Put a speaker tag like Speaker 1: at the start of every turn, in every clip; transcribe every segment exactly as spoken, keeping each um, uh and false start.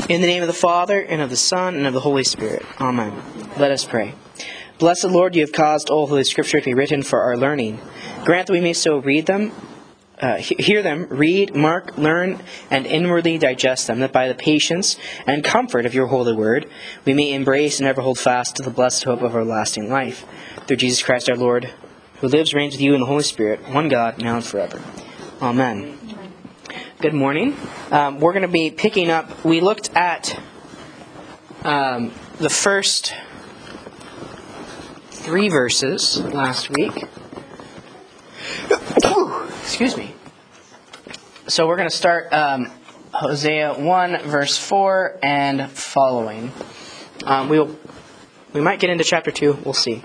Speaker 1: In the name of the Father, and of the Son, and of the Holy Spirit. Amen. Let us pray. Blessed Lord, you have caused all Holy Scripture to be written for our learning. Grant that we may so read them, uh, hear them, read, mark, learn, and inwardly digest them, that by the patience and comfort of your holy word, we may embrace and ever hold fast to the blessed hope of our lasting life. Through Jesus Christ our Lord, who lives, reigns with you in the Holy Spirit, one God, now and forever. Amen. Good morning. Um, we're going to be picking up, we looked at um, the first three verses last week. Excuse me. So we're going to start um, Hosea one, verse four, and following. Um, we'll, we might get into chapter two. We'll see.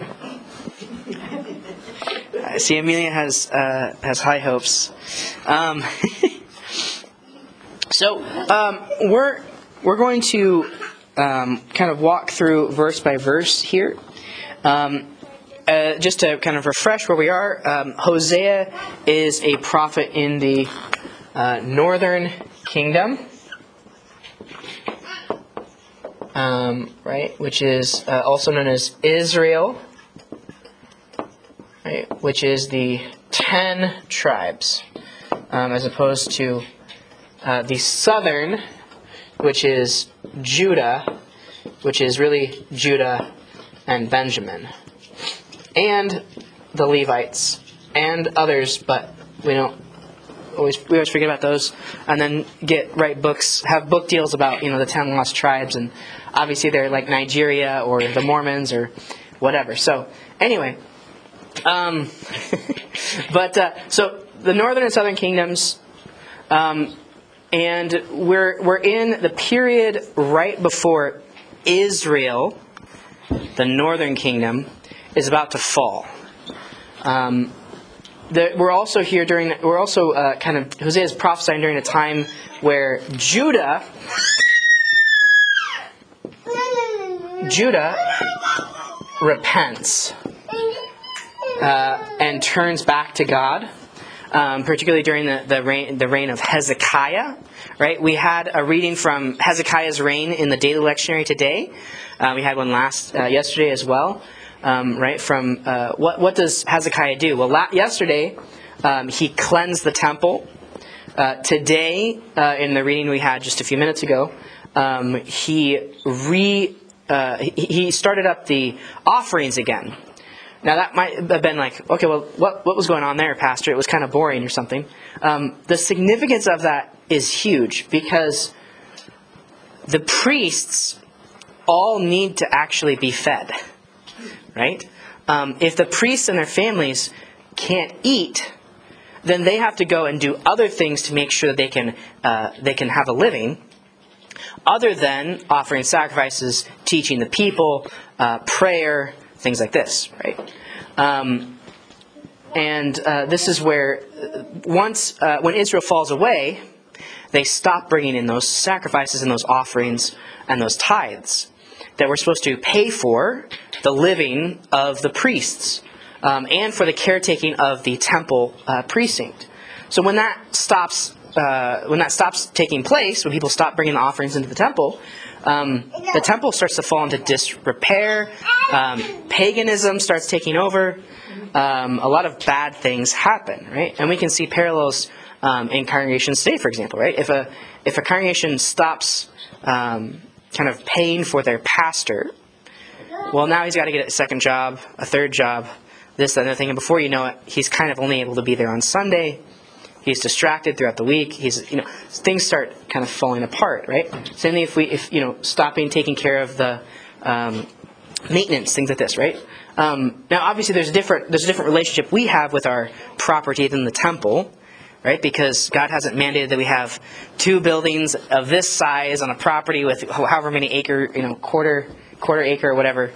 Speaker 1: I see Amelia has, uh, has high hopes. Um So um, we're we're going to um, kind of walk through verse by verse here, um, uh, just to kind of refresh where we are. Um, Hosea is a prophet in the uh, northern kingdom, um, right, which is uh, also known as Israel, right, which is the ten tribes, um, as opposed to Uh, the southern, which is Judah, which is really Judah and Benjamin, and the Levites, and others, but we don't always we always forget about those, and then get write books, have book deals about you know the ten lost tribes, and obviously they're like Nigeria or the Mormons or whatever. So anyway, um, but uh, so the northern and southern kingdoms. Um, And we're we're in the period right before Israel, the northern kingdom, is about to fall. Um, the, we're also here during. We're also uh, kind of Hosea is prophesying during a time where Judah, Judah repents uh, and turns back to God. Um, particularly during the, the reign the reign of Hezekiah, right? We had a reading from Hezekiah's reign in the daily lectionary today. Uh, we had one last uh, yesterday as well, um, right? From uh, what what does Hezekiah do? Well, la- yesterday um, he cleansed the temple. Uh, today, uh, in the reading we had just a few minutes ago, um, he re uh, he, he started up the offerings again. Now that might have been like, okay, well, what what was going on there, Pastor? It was kind of boring or something. Um, the significance of that is huge because the priests all need to actually be fed, right? Um, if the priests and their families can't eat, then they have to go and do other things to make sure that they can uh, they can have a living, other than offering sacrifices, teaching the people, uh, prayer. Things like this, right? Um, and uh, this is where once, uh, when Israel falls away, they stop bringing in those sacrifices and those offerings and those tithes that were supposed to pay for the living of the priests um, and for the caretaking of the temple uh, precinct. So when that stops, uh, when that stops taking place, when people stop bringing the offerings into the temple, Um, the temple starts to fall into disrepair. Um, paganism starts taking over. Um, a lot of bad things happen, right? And we can see parallels um, in congregations today, for example, right? If a if a congregation stops um, kind of paying for their pastor, well, now he's got to get a second job, a third job, this, that, and other thing, and before you know it, he's kind of only able to be there on Sunday. He's distracted throughout the week. He's, you know, things start kind of falling apart, right? Same thing if we, if you know, stopping taking care of the um, maintenance, things like this, right? Um, now, obviously, there's a different there's a different relationship we have with our property than the temple, right? Because God hasn't mandated that we have two buildings of this size on a property with however many acre, you know, quarter quarter acre or whatever.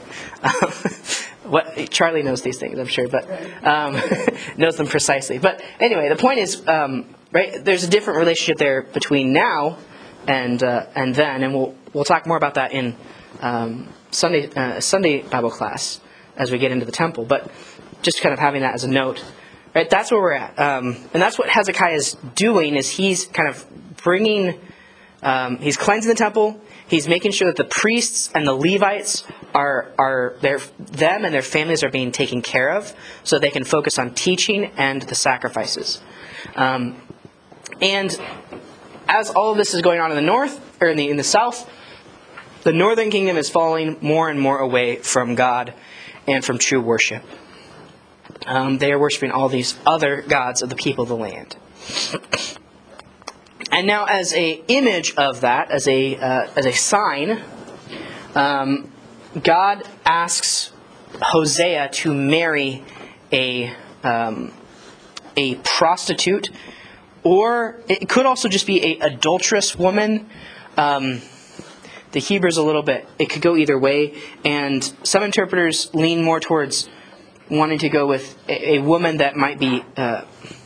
Speaker 1: What Charlie knows these things, I'm sure, but um, knows them precisely. But anyway, the point is, um, right? There's a different relationship there between now and uh, and then, and we'll we'll talk more about that in um, Sunday uh, Sunday Bible class as we get into the temple. But just kind of having that as a note, right? That's where we're at, um, and that's what Hezekiah is doing. Is he's kind of bringing um, he's cleansing the temple. He's making sure that the priests and the Levites are are their them and their families are being taken care of, so they can focus on teaching and the sacrifices. Um, and as all of this is going on in the north or in the in the south, the northern kingdom is falling more and more away from God and from true worship. Um, they are worshiping all these other gods of the people of the land. And now, as a image of that, as a uh, as a sign, um, God asks Hosea to marry a um, a prostitute, or it could also just be a adulterous woman. Um, the Hebrew's a little bit; it could go either way, and some interpreters lean more towards wanting to go with a, a woman that might be. Uh,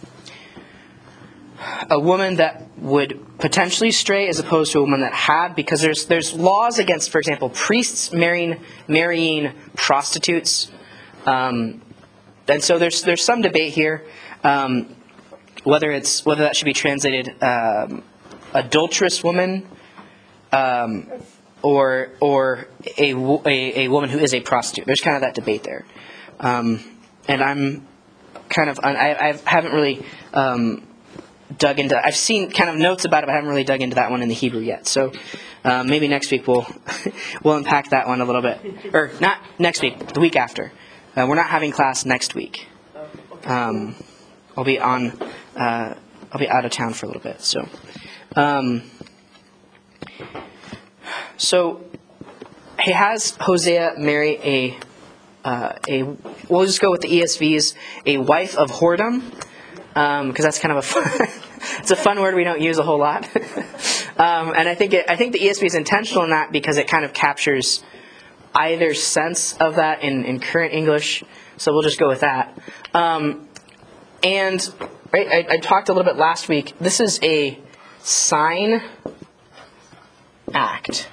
Speaker 1: A woman that would potentially stray as opposed to a woman that had, because there's there's laws against, for example, priests marrying marrying prostitutes, um, and so there's there's some debate here um, whether it's whether that should be translated um, adulterous woman um, or or a, a a woman who is a prostitute. There's kind of that debate there, um, and I'm kind of I, I haven't really. Um, dug into I've seen kind of notes about it, but I haven't really dug into that one in the Hebrew yet. So um, maybe next week we'll we'll unpack that one a little bit. Or not next week, the week after. Uh, we're not having class next week. Um, I'll be on uh, I'll be out of town for a little bit. So um, so he has Hosea marry a uh, a we'll just go with the E S V's, a wife of whoredom. Because um, that's kind of a fun, it's a fun word we don't use a whole lot, um, and I think it, I think the E S V is intentional in that because it kind of captures either sense of that in, in current English. So we'll just go with that. Um, and right, I, I talked a little bit last week. This is a sign act,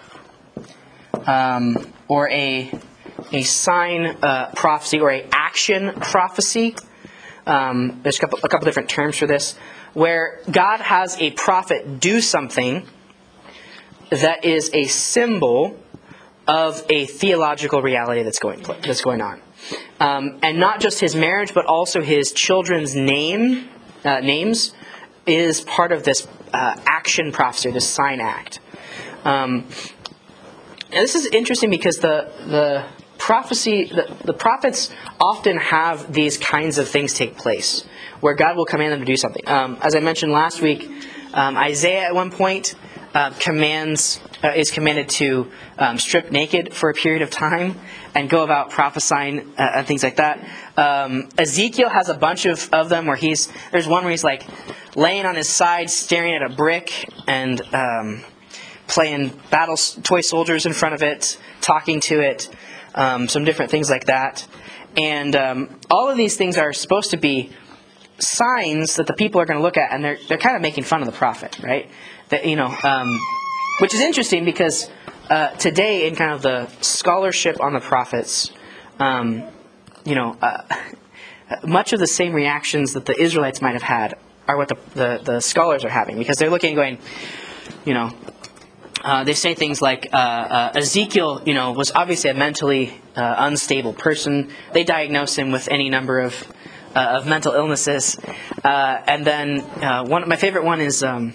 Speaker 1: um, or a a sign uh, prophecy, or a action prophecy. Um, there's a couple, a couple different terms for this, where God has a prophet do something that is a symbol of a theological reality that's going that's going on, um, and not just his marriage, but also his children's name uh, names is part of this uh, action prophecy, this sign act. Um, and this is interesting because the the prophecy, the, the prophets often have these kinds of things take place, where God will command them to do something. Um, as I mentioned last week, um, Isaiah at one point uh, commands uh, is commanded to um, strip naked for a period of time and go about prophesying uh, and things like that. Um, Ezekiel has a bunch of, of them where he's there's one where he's like laying on his side, staring at a brick, and um, playing battle toy soldiers in front of it, talking to it. Um, some different things like that. And um, all of these things are supposed to be signs that the people are going to look at, and they're they're kind of making fun of the prophet, right? That, you know, um, which is interesting because uh, today in kind of the scholarship on the prophets, um, you know, uh, much of the same reactions that the Israelites might have had are what the, the, the scholars are having, because they're looking and going, you know, Uh, they say things like uh, uh, Ezekiel, you know, was obviously a mentally uh, unstable person. They diagnosed him with any number of uh, of mental illnesses, uh, and then uh, one my favorite one is um,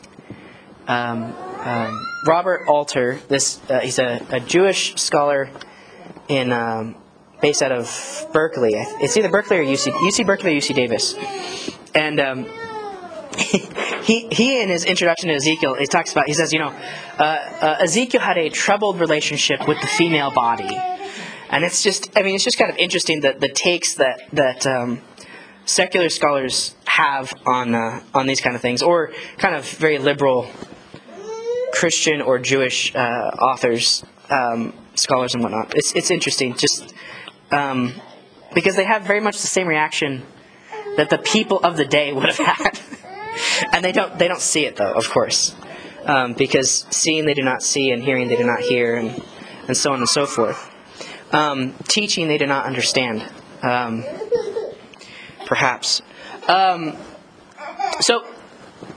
Speaker 1: um, um, Robert Alter. This uh, he's a, a Jewish scholar in um, based out of Berkeley. It's either Berkeley or U C U C Berkeley or U C Davis, and. Um, He, he in his introduction to Ezekiel, he talks about, he says, you know, uh, uh, Ezekiel had a troubled relationship with the female body. And it's just, I mean, it's just kind of interesting that the takes that, that um, secular scholars have on uh, on these kind of things, or kind of very liberal Christian or Jewish uh, authors, um, scholars and whatnot. It's, it's interesting, just um, because they have very much the same reaction that the people of the day would have had. And they don't they don't see it, though, of course, um, because seeing they do not see, and hearing they do not hear, and, and so on and so forth. Um, teaching they do not understand, um, perhaps. Um, so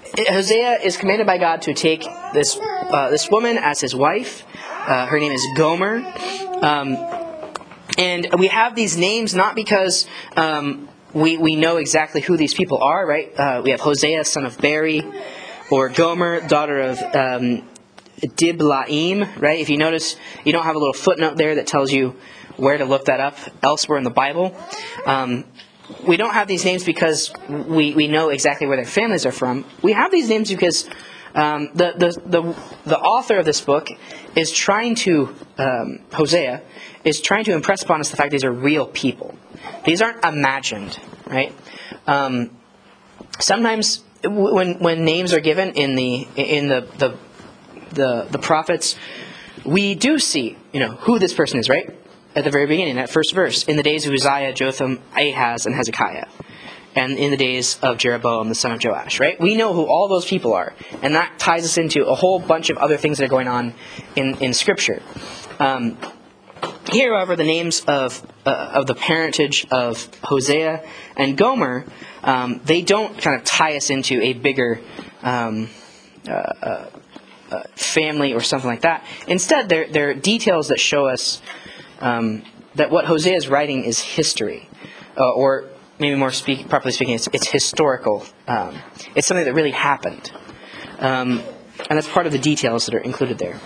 Speaker 1: Hosea is commanded by God to take this uh, this woman as his wife. Uh, her name is Gomer. Um, and we have these names not because um, we, we know exactly who these people are, right? Uh, we have Hosea, son of Beri, or Gomer, daughter of um, Diblaim, right? If you notice, you don't have a little footnote there that tells you where to look that up elsewhere in the Bible. Um, we don't have these names because we, we know exactly where their families are from. We have these names because um, the, the, the, the author of this book is trying to, um, Hosea, is trying to impress upon us the fact these are real people. These aren't imagined, right? Um, sometimes when when names are given in the in the, the the the prophets, we do see, you know, who this person is, right? At the very beginning, that first verse, in the days of Uzziah, Jotham, Ahaz, and Hezekiah, and in the days of Jeroboam, the son of Joash, right? We know who all those people are, and that ties us into a whole bunch of other things that are going on in in Scripture. Um, here, however, the names of uh, of the parentage of Hosea and Gomer, um, they don't kind of tie us into a bigger um, uh, uh, uh, family or something like that. Instead, they're they're details that show us um, that what Hosea is writing is history, uh, or maybe more speak, properly speaking, it's, it's historical. Um, it's something that really happened, um, and that's part of the details that are included there.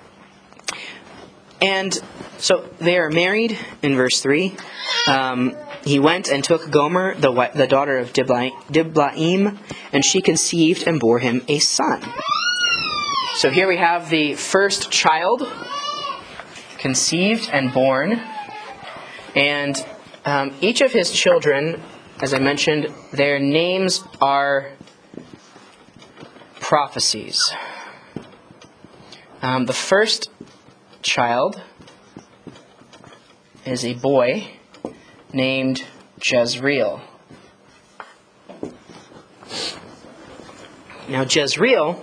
Speaker 1: And so they are married in verse three. Um, he went and took Gomer, the, the daughter of Dibla, Diblaim, and she conceived and bore him a son. So here we have the first child conceived and born. And um, each of his children, as I mentioned, their names are prophecies. Um, the first child is a boy named Jezreel. Now Jezreel,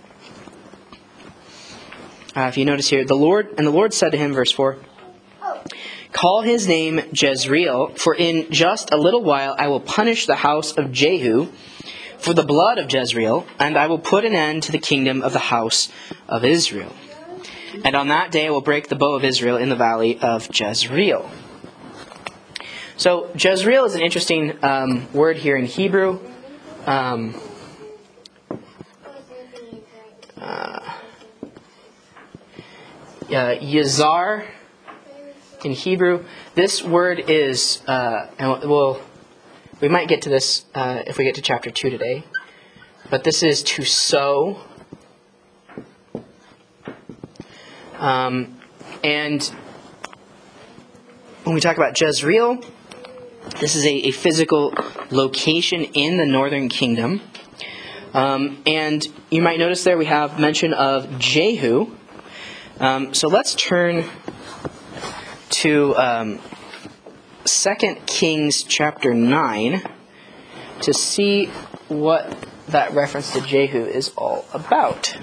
Speaker 1: uh, if you notice here, the Lord and the Lord said to him, verse four, "Call his name Jezreel, for in just a little while I will punish the house of Jehu for the blood of Jezreel, and I will put an end to the kingdom of the house of Israel. And on that day I will break the bow of Israel in the valley of Jezreel." So Jezreel is an interesting um, word here in Hebrew. Um, uh, uh, Yazar in Hebrew. This word is, uh, and we'll, we might get to this uh, if we get to chapter two today, but this is to sow. Um, and when we talk about Jezreel, this is a, a physical location in the northern kingdom. Um, and you might notice there we have mention of Jehu. Um, so let's turn to um, Second Kings chapter nine to see what that reference to Jehu is all about.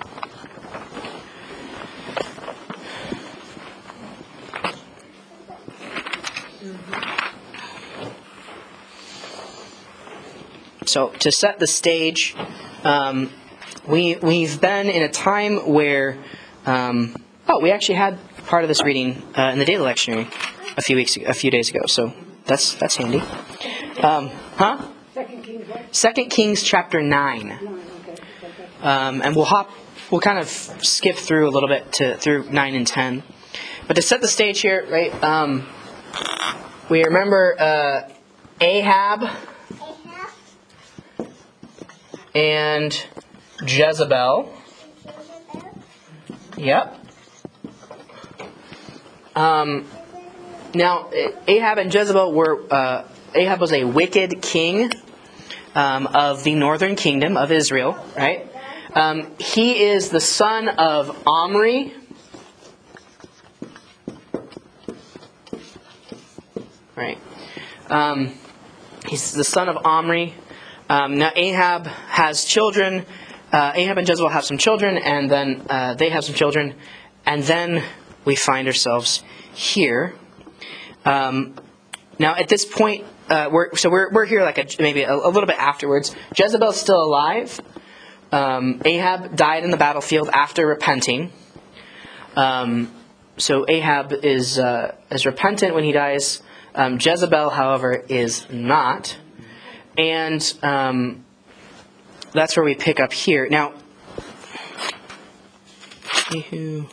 Speaker 1: So to set the stage, um, we we've been in a time where um, oh we actually had part of this reading uh, in the daily lectionary a few weeks ago, a few days ago. So that's that's handy. Um, huh? Second Kings, what? Second Kings chapter nine, nine okay. um, and we'll hop. We'll kind of skip through a little bit to through nine and ten, but to set the stage here, right? Um, we remember uh, Ahab. And Jezebel. Yep. Um, now, Ahab and Jezebel were... Uh, Ahab was a wicked king um, of the northern kingdom of Israel, right? Um, he is the son of Omri. Right. Um, he's the son of Omri. Um, now Ahab has children. Uh, Ahab and Jezebel have some children, and then uh, they have some children, and then we find ourselves here. Um, now at this point, uh, we're so we're we're here like a, maybe a, a little bit afterwards. Jezebel's still alive, Um, Ahab died in the battlefield after repenting. Um, so Ahab is uh, is repentant when he dies. Um, Jezebel, however, is not. And um, that's where we pick up here. Now, Jehu.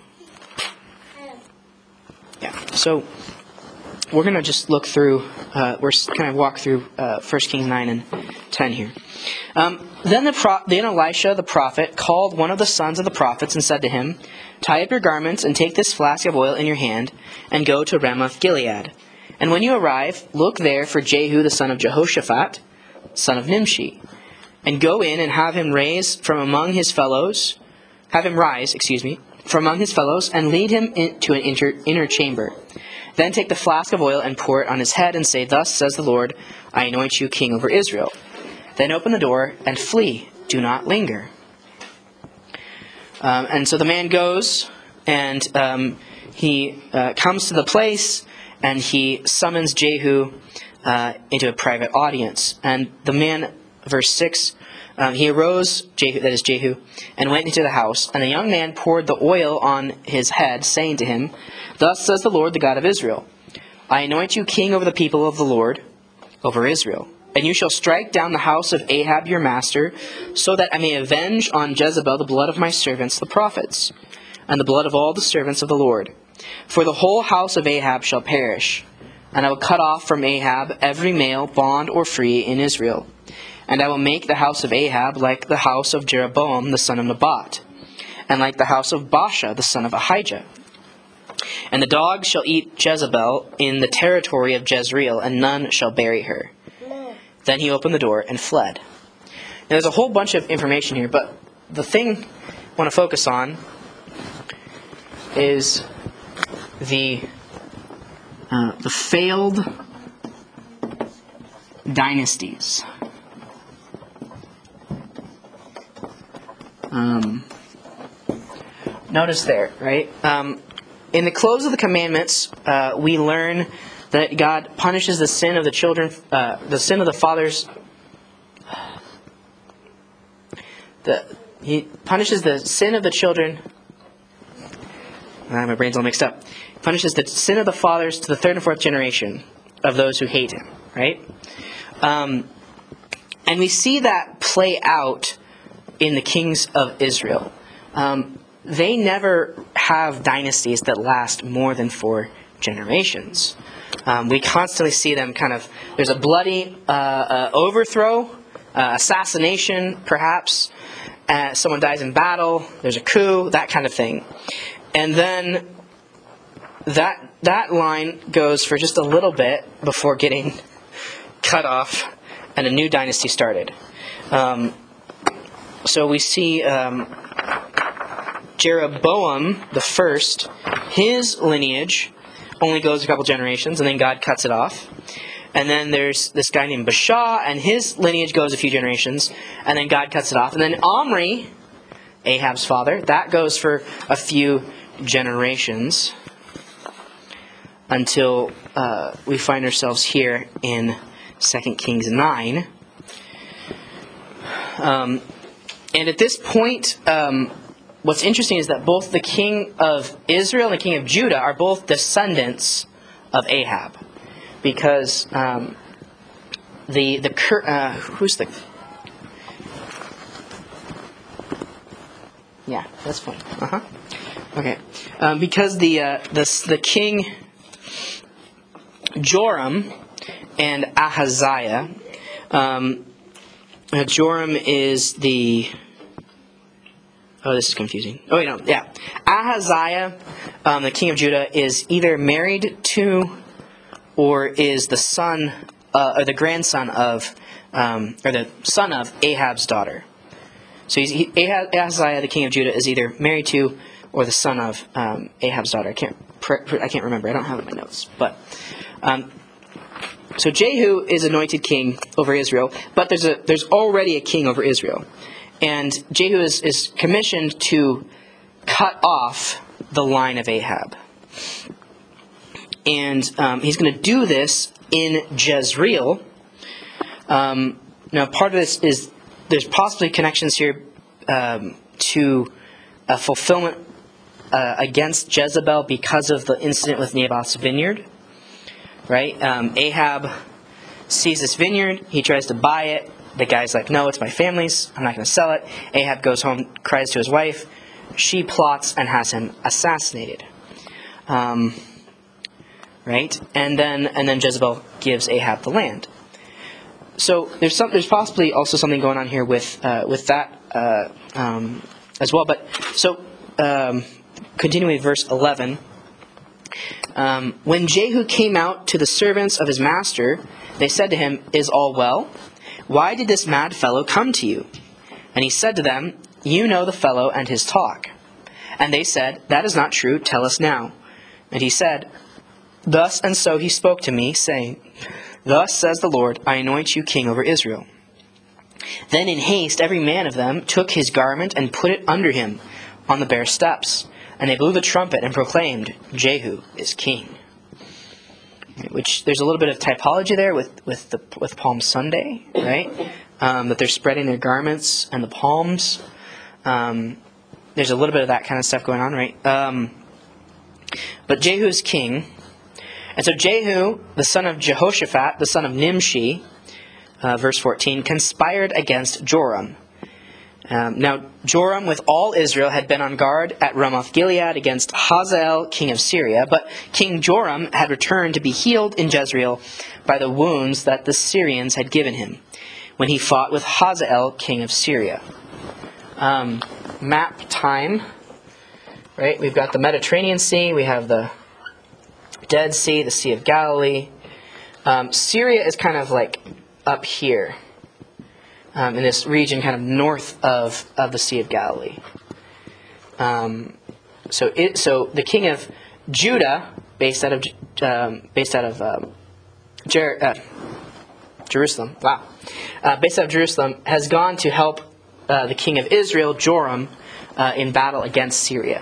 Speaker 1: Yeah, so we're going to just look through, uh, we're kind of walk through uh, First Kings nine and ten here. Um, then, the pro- then Elisha the prophet called one of the sons of the prophets and said to him, "Tie up your garments and take this flask of oil in your hand and go to Ramoth Gilead. And when you arrive, look there for Jehu the son of Jehoshaphat, son of Nimshi, and go in and have him raise from among his fellows, have him rise, excuse me, from among his fellows, and lead him into an inter- inner chamber. Then take the flask of oil and pour it on his head, and say, 'Thus says the Lord, I anoint you king over Israel.' Then open the door and flee. Do not linger." Um, and so the man goes, and um, he uh, comes to the place, and he summons Jehu uh, into a private audience. And the man, verse six, um, he arose, Jehu, that is Jehu, and went into the house. And the young man poured the oil on his head, saying to him, "Thus says the Lord, the God of Israel, I anoint you king over the people of the Lord, over Israel. And you shall strike down the house of Ahab your master, so that I may avenge on Jezebel the blood of my servants the prophets, and the blood of all the servants of the Lord. For the whole house of Ahab shall perish, and I will cut off from Ahab every male, bond or free, in Israel. And I will make the house of Ahab like the house of Jeroboam the son of Nebat, and like the house of Baasha the son of Ahijah. And the dogs shall eat Jezebel in the territory of Jezreel, and none shall bury her." Then he opened the door and fled. Now, there's a whole bunch of information here, but the thing I want to focus on is the uh, the failed dynasties. Um, notice there, right? Um, in the close of the commandments, uh, we learn that God punishes the sin of the children, uh, the sin of the fathers. The, he punishes the sin of the children. Ah, my brain's all mixed up. He punishes the sin of the fathers to the third and fourth generation of those who hate him, right? Um, and we see that play out in the kings of Israel. Um, they never have dynasties that last more than four generations. Um, we constantly see them kind of, there's a bloody uh, uh, overthrow, uh, assassination perhaps, uh, someone dies in battle, there's a coup, that kind of thing. And then that that line goes for just a little bit before getting cut off and a new dynasty started. Um, so we see um, Jeroboam the first, his lineage only goes a couple generations, and then God cuts it off. And then there's this guy named Baasha, and his lineage goes a few generations, and then God cuts it off. And then Omri, Ahab's father, that goes for a few generations until uh, we find ourselves here in Second Kings nine. Um, and at this point, um, what's interesting is that both the king of Israel and the king of Judah are both descendants of Ahab, because um, the the uh, who's the yeah that's fine uh huh okay um, because the uh, the the king Joram and Ahaziah. Um, uh, Joram is the Oh, this is confusing. Oh, wait, no, yeah. Ahaziah, um, the king of Judah, is either married to or is the son, uh, or the grandson of, um, or the son of Ahab's daughter. So he's, he, Ahaz, Ahaziah, the king of Judah, is either married to or the son of um, Ahab's daughter. I can't, I can't remember. I don't have it in my notes. But um, so Jehu is anointed king over Israel, but there's a there's already a king over Israel. And Jehu is, is commissioned to cut off the line of Ahab. And um, he's going to do this in Jezreel. Um, now, part of this is, there's possibly connections here um, to a fulfillment uh, against Jezebel because of the incident with Naboth's vineyard. Right? Um, Ahab sees this vineyard. He tries to buy it. The guy's like, no, it's my family's. I'm not going to sell it. Ahab goes home, cries to his wife. She plots and has him assassinated. Um, right? And then and then Jezebel gives Ahab the land. So there's some there's possibly also something going on here with uh, with that uh, um, as well. But so um, continuing with verse eleven. Um, when Jehu came out to the servants of his master, they said to him, "Is all well? Why did this mad fellow come to you?" And he said to them, "You know the fellow and his talk." And they said, "That is not true. Tell us now." And he said, "Thus and so he spoke to me, saying, Thus says the Lord, I anoint you king over Israel." Then in haste every man of them took his garment and put it under him on the bare steps. And they blew the trumpet and proclaimed, "Jehu is king." Which there's a little bit of typology there with with the with Palm Sunday, right? Um, that they're spreading their garments and the palms. Um, there's a little bit of that kind of stuff going on, right? Um, but Jehu is king. And so Jehu, the son of Jehoshaphat, the son of Nimshi, uh, verse fourteen, conspired against Joram. Um, now, Joram with all Israel had been on guard at Ramoth-Gilead against Hazael, king of Syria, but King Joram had returned to be healed in Jezreel by the wounds that the Syrians had given him when he fought with Hazael, king of Syria. Um, map time, right? We've got the Mediterranean Sea, we have the Dead Sea, the Sea of Galilee. Um, Syria is kind of like up here. Um, in this region kind of north of, of the Sea of Galilee. Um, so it, so the king of Judah, based out of um, based out of um, Jer- uh, Jerusalem, wow, uh, based out of Jerusalem, has gone to help uh, the king of Israel, Joram, uh, in battle against Syria.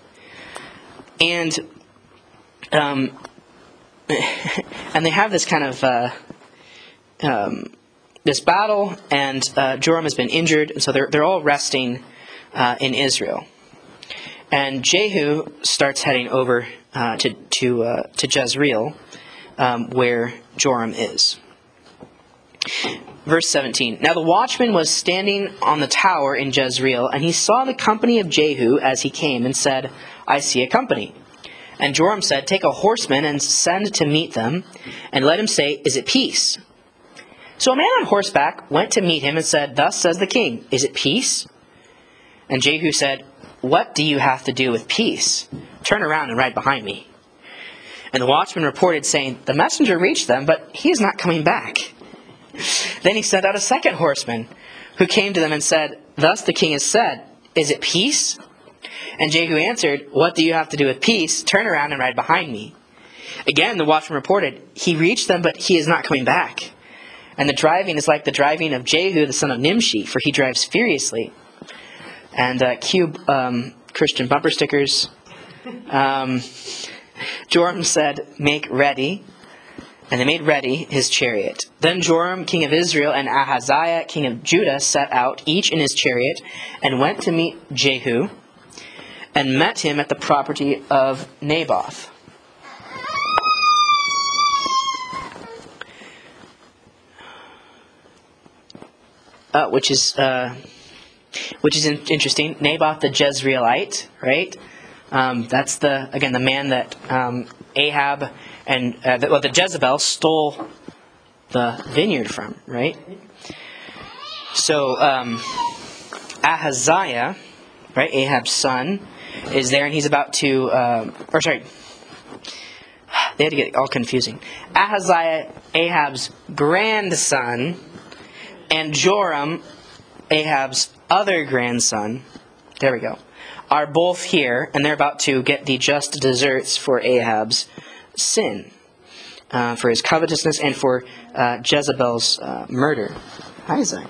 Speaker 1: And um, and they have this kind of uh, um, this battle, and uh, Joram has been injured, and so they're they're all resting uh, in Israel. And Jehu starts heading over uh, to to uh, to Jezreel, um, where Joram is. Verse seventeen. Now the watchman was standing on the tower in Jezreel, and he saw the company of Jehu as he came, and said, "I see a company." And Joram said, "Take a horseman and send to meet them, and let him say, 'Is it peace?'" So a man on horseback went to meet him and said, "Thus says the king, 'Is it peace?'" And Jehu said, "What do you have to do with peace? Turn around and ride behind me." And the watchman reported, saying, "The messenger reached them, but he is not coming back." Then he sent out a second horseman, who came to them and said, "Thus the king has said, 'Is it peace?'" And Jehu answered, "What do you have to do with peace? Turn around and ride behind me." Again the watchman reported, "He reached them, but he is not coming back. And the driving is like the driving of Jehu, the son of Nimshi, for he drives furiously." And uh, cue um, Christian bumper stickers. Um, Joram said, "Make ready." And they made ready his chariot. Then Joram, king of Israel, and Ahaziah, king of Judah, set out, each in his chariot, and went to meet Jehu, and met him at the property of Naboth. Uh, which is uh, which is in- interesting. Naboth the Jezreelite, right? Um, that's the again the man that um, Ahab and uh, the, well, the Jezebel stole the vineyard from, right? So um, Ahaziah, right, Ahab's son, is there, and he's about to, um, or sorry, they had to get all confusing. Ahaziah, Ahab's grandson, and Joram, Ahab's other grandson, there we go, are both here, and they're about to get the just deserts for Ahab's sin, uh, for his covetousness, and for uh, Jezebel's uh, murder. Hi, Zach.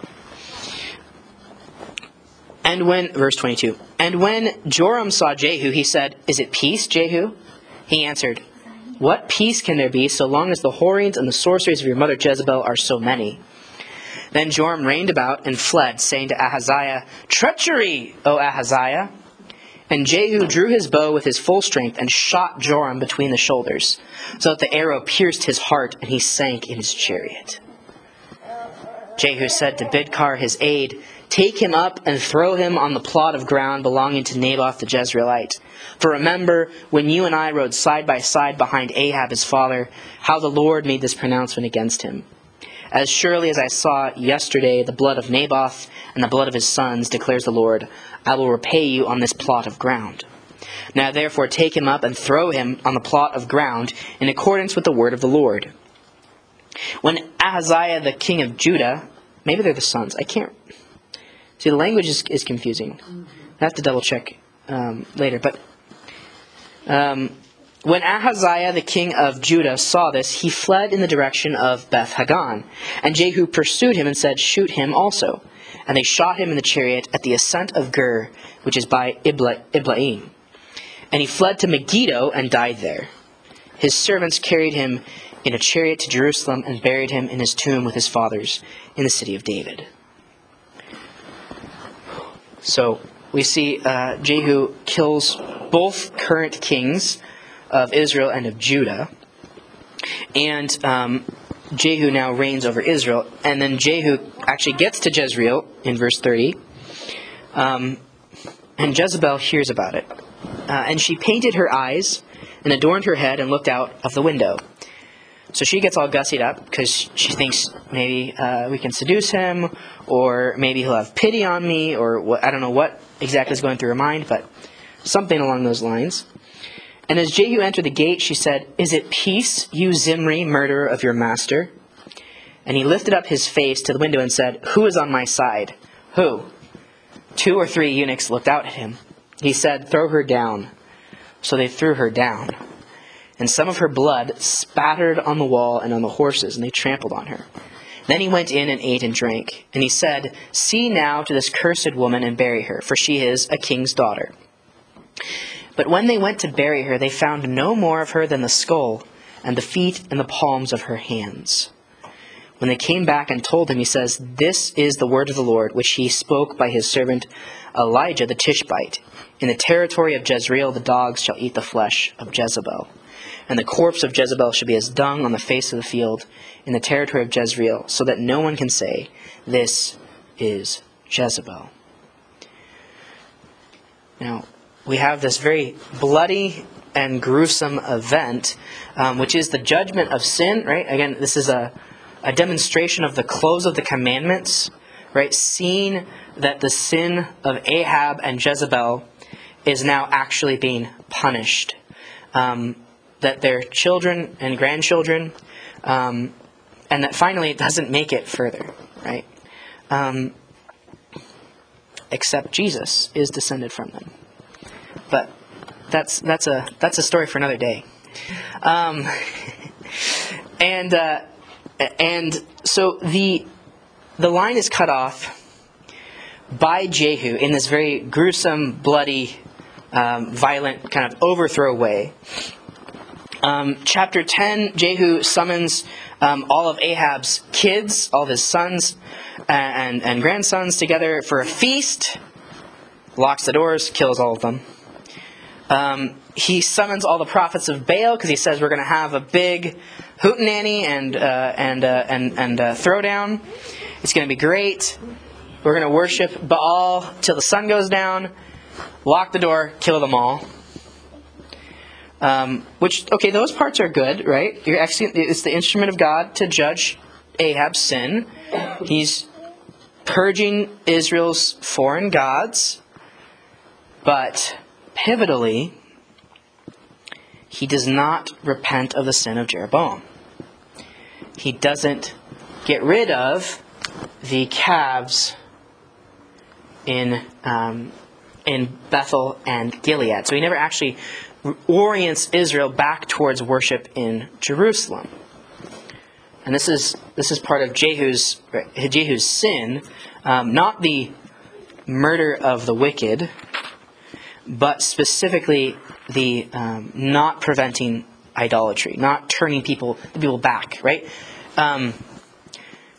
Speaker 1: And when, verse twenty-two, and when Joram saw Jehu, he said, "Is it peace, Jehu?" He answered, "What peace can there be so long as the whorings and the sorceries of your mother Jezebel are so many?" Then Joram reigned about and fled, saying to Ahaziah, "Treachery, O Ahaziah!" And Jehu drew his bow with his full strength and shot Joram between the shoulders, so that the arrow pierced his heart, and he sank in his chariot. Jehu said to Bidkar his aide, "Take him up and throw him on the plot of ground belonging to Naboth the Jezreelite. For remember, when you and I rode side by side behind Ahab his father, how the Lord made this pronouncement against him. As surely as I saw yesterday the blood of Naboth and the blood of his sons, declares the Lord, I will repay you on this plot of ground. Now therefore take him up and throw him on the plot of ground in accordance with the word of the Lord." When Ahaziah the king of Judah, maybe they're the sons, I can't, see the language is, is confusing. I have to double check um, later, but um, when Ahaziah the king of Judah saw this, he fled in the direction of Beth Hagan, and Jehu pursued him and said, "Shoot him also." And they shot him in the chariot at the ascent of Gur, which is by Ibla- Iblaim. And he fled to Megiddo and died there. His servants carried him in a chariot to Jerusalem and buried him in his tomb with his fathers in the city of David. So we see uh, Jehu kills both current kings of Israel and of Judah. And um, Jehu now reigns over Israel. And then Jehu actually gets to Jezreel in verse thirty. Um, and Jezebel hears about it. Uh, and she painted her eyes and adorned her head and looked out of the window. So she gets all gussied up because she thinks maybe uh, we can seduce him, or maybe he'll have pity on me, or what, I don't know what exactly is going through her mind, but something along those lines. And as Jehu entered the gate, she said, "Is it peace, you Zimri, murderer of your master?" And he lifted up his face to the window and said, "Who is on my side?" "Who?" Two or three eunuchs looked out at him. He said, "Throw her down." So they threw her down. And some of her blood spattered on the wall and on the horses, and they trampled on her. Then he went in and ate and drank. And he said, "See now to this cursed woman and bury her, for she is a king's daughter." But when they went to bury her, they found no more of her than the skull and the feet and the palms of her hands. When they came back and told him, he says, "This is the word of the Lord, which he spoke by his servant Elijah the Tishbite. In the territory of Jezreel the dogs shall eat the flesh of Jezebel. And the corpse of Jezebel shall be as dung on the face of the field in the territory of Jezreel, so that no one can say, 'This is Jezebel.'" Now, we have this very bloody and gruesome event, um, which is the judgment of sin, right? Again, this is a, a demonstration of the close of the commandments, right? Seeing that the sin of Ahab and Jezebel is now actually being punished. Um, that their children and grandchildren, um, and that finally it doesn't make it further, right? Um, except Jesus is descended from them. But that's that's a that's a story for another day. Um, and uh, and so the the line is cut off by Jehu in this very gruesome, bloody, um, violent kind of overthrow way. Um, chapter ten, Jehu summons um, all of Ahab's kids, all of his sons and, and grandsons together for a feast, locks the doors, kills all of them. Um, he summons all the prophets of Baal because he says we're going to have a big hootenanny and uh, and uh, and and uh, throwdown. It's going to be great. We're going to worship Baal till the sun goes down. Lock the door, kill them all. Um, which, okay, those parts are good, right? You're actually, it's the instrument of God to judge Ahab's sin. He's purging Israel's foreign gods. But, pivotally, he does not repent of the sin of Jeroboam. He doesn't get rid of the calves in um, in Bethel and Gilead. So he never actually orients Israel back towards worship in Jerusalem. And this is this is part of Jehu's Jehu's sin, um, not the murder of the wicked, but specifically the um, not preventing idolatry, not turning people people back. Right? Um,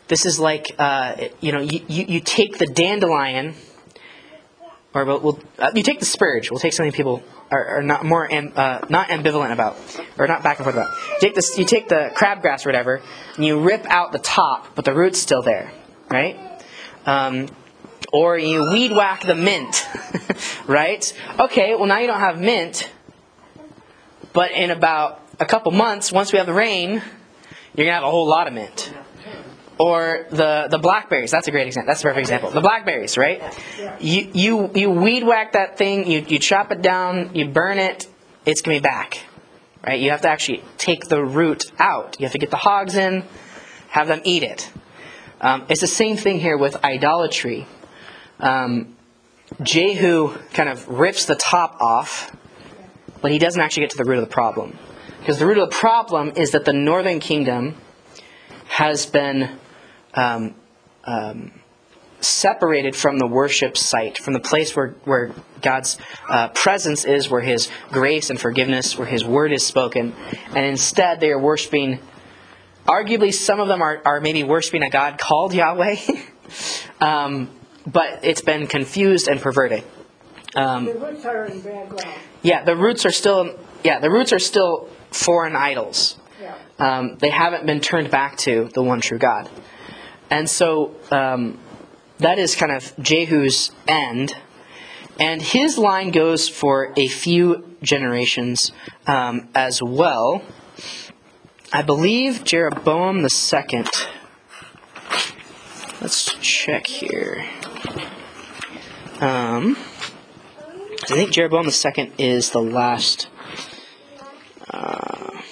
Speaker 1: This is like, uh, you know, you, you, you take the dandelion, or we'll, we'll uh, you take the spurge. We'll take something people are, are not more am, uh, not ambivalent about, or not back and forth about. You take this, you take the crabgrass or whatever, and you rip out the top, but the root's still there, right? Um, or you weed whack the mint, right? Okay, well now you don't have mint, but in about a couple months, once we have the rain, you're gonna have a whole lot of mint. Or the, the blackberries. That's a great example. That's a perfect example. The blackberries, right? You you you weed whack that thing. You you chop it down. You burn it. It's gonna be back, right? You have to actually take the root out. You have to get the hogs in, have them eat it. Um, it's the same thing here with idolatry. Um, Jehu kind of rips the top off, but he doesn't actually get to the root of the problem, because the root of the problem is that the northern kingdom has been Um, um, separated from the worship site, from the place where, where God's uh, presence is, where His grace and forgiveness, where His word is spoken. And instead they are worshiping, arguably some of them are, are maybe worshiping a God called Yahweh, um, but it's been confused and perverted. Um,
Speaker 2: the roots are in bad ground.
Speaker 1: Yeah, the roots are still, yeah, the roots are still foreign idols.
Speaker 2: Yeah.
Speaker 1: Um, they haven't been turned back to the one true God. And so um, that is kind of Jehu's end. And his line goes for a few generations um, as well. I believe Jeroboam the second. Let's check here. Um, I think Jeroboam the second is the last. Uh,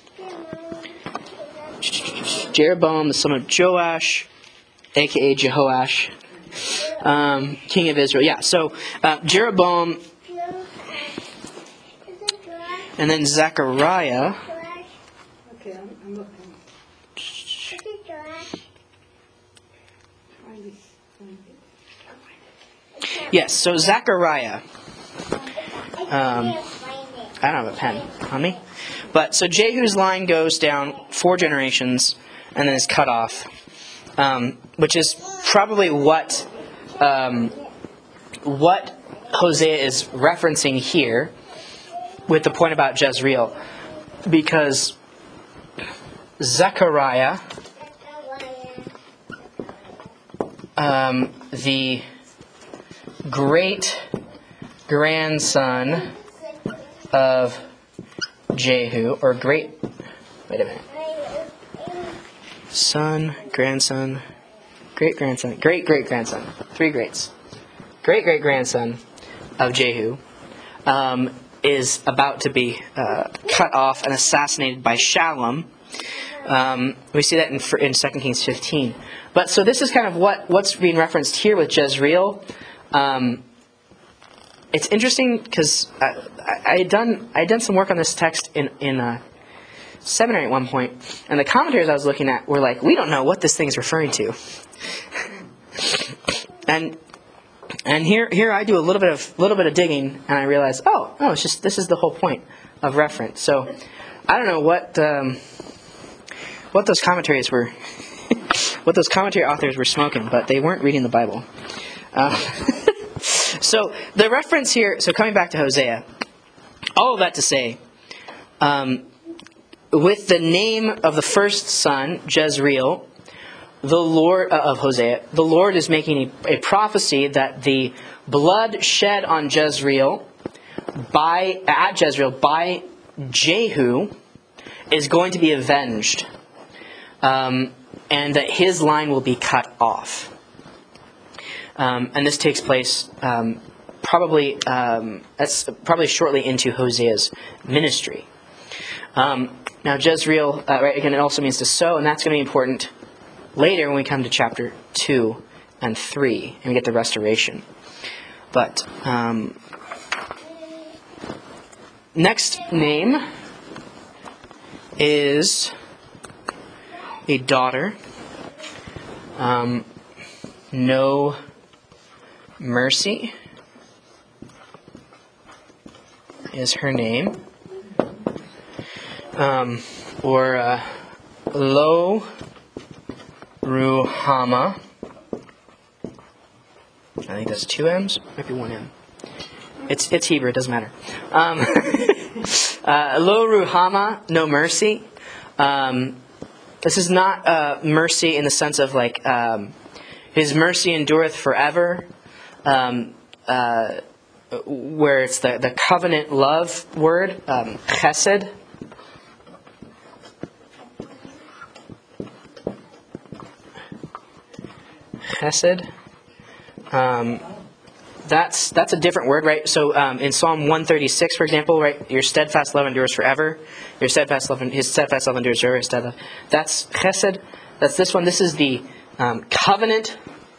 Speaker 1: Jeroboam, the son of Joash, a k a. Jehoash, um, king of Israel. Yeah, so uh, Jeroboam, and then Zechariah.
Speaker 2: Okay, I'm, I'm looking.
Speaker 1: Yes, so Zechariah. Um, I don't have a pen on me. But so Jehu's line goes down four generations and then is cut off, um, which is probably what um, what Hosea is referencing here with the point about Jezreel, because Zechariah, um, the great grandson of Jehu, or great, wait a minute, son, grandson, great grandson, great great grandson, three greats, great great grandson of Jehu, um, is about to be uh, cut off and assassinated by Shallum. Um, we see that in in Second Kings fifteen. But so this is kind of what what's being referenced here with Jezreel. Um, It's interesting because I, I, I had done I had done some work on this text in in uh, seminary at one point, and the commentaries I was looking at were like, we don't know what this thing's referring to. and and here here I do a little bit of little bit of digging, and I realize, oh oh, it's just this is the whole point of reference. So I don't know what um, what those commentaries were, what those commentary authors were smoking, but they weren't reading the Bible. Uh, So the reference here, so coming back to Hosea, all of that to say, um, with the name of the first son, Jezreel, the Lord uh, of Hosea, the Lord is making a, a prophecy that the blood shed on Jezreel by at Jezreel by Jehu is going to be avenged, um, and that his line will be cut off. Um, and this takes place um, probably um, that's probably shortly into Hosea's ministry. Um, now Jezreel, uh, right, again, it also means to sow, and that's going to be important later when we come to chapter two and three, and we get the restoration. But um, next name is a daughter. Um, no. Mercy is her name, um, or uh, Lo Ruhama. I think that's two M's. Might be one M. It's it's Hebrew. It doesn't matter. Um, uh, Lo Ruhama, no mercy. Um, this is not uh, mercy in the sense of like um, His mercy endureth forever, um, uh, where it's the, the covenant love word, um, chesed. Chesed. Um, that's that's a different word, right? So um, in Psalm one thirty-six, for example, right, your steadfast love endures forever. Your steadfast love, his steadfast love endures forever. Steadfast. That's chesed. That's this one. This is the um, covenant,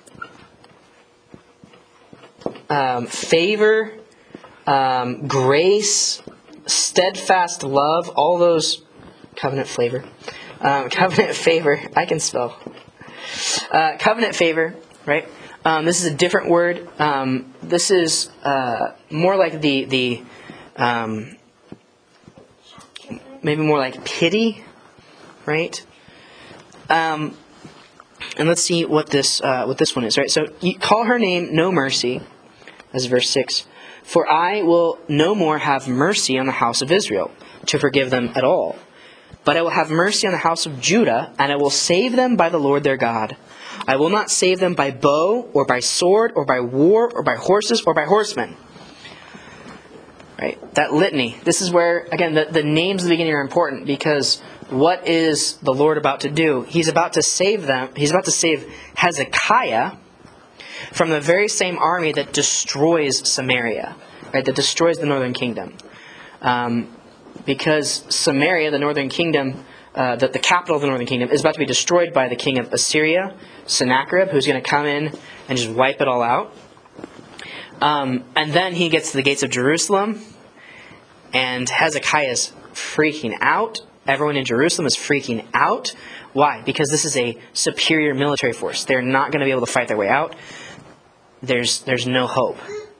Speaker 1: um, favor, um, grace, steadfast love. All those covenant flavor, um, covenant favor. I can spell. Uh, covenant favor, right? Um, this is a different word. Um, this is uh, more like the the um, maybe more like pity, right? Um, and let's see what this uh, what this one is, right? So you call her name no mercy, as verse six. For I will no more have mercy on the house of Israel to forgive them at all, but I will have mercy on the house of Judah, and I will save them by the Lord their God. I will not save them by bow, or by sword, or by war, or by horses, or by horsemen. Right? That litany. This is where, again, the, the names at the beginning are important, because what is the Lord about to do? He's about to save them. He's about to save Hezekiah from the very same army that destroys Samaria, right? That destroys the northern kingdom. Um, because Samaria, the northern kingdom, uh, the, the capital of the northern kingdom, is about to be destroyed by the king of Assyria, Sennacherib, who's going to come in and just wipe it all out. Um, and then he gets to the gates of Jerusalem, and Hezekiah is freaking out. Everyone in Jerusalem is freaking out. Why? Because this is a superior military force. They're not going to be able to fight their way out. There's there's no hope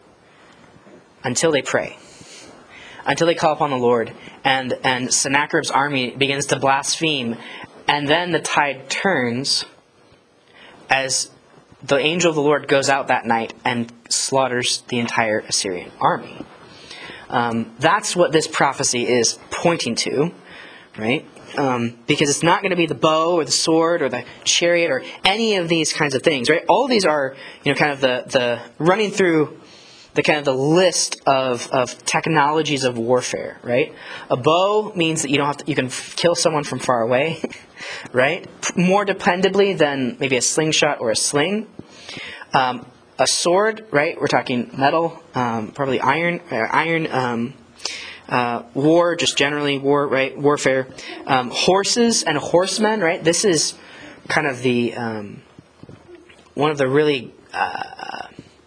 Speaker 1: until they pray, until they call upon the Lord, and and Sennacherib's army begins to blaspheme, and then the tide turns as the angel of the Lord goes out that night and slaughters the entire Assyrian army. Um, that's what this prophecy is pointing to, right? Um, because it's not going to be the bow or the sword or the chariot or any of these kinds of things, right? All of these are, you know, kind of the, the running through the kind of the list of, of technologies of warfare, right? A bow means that you don't have to, you can f- kill someone from far away, right? More dependably than maybe a slingshot or a sling. Um, a sword, right? We're talking metal, um, probably iron, uh, iron. Um, uh, war, just generally war, right? Warfare. Um, horses and horsemen, right? This is kind of the um, one of the really uh,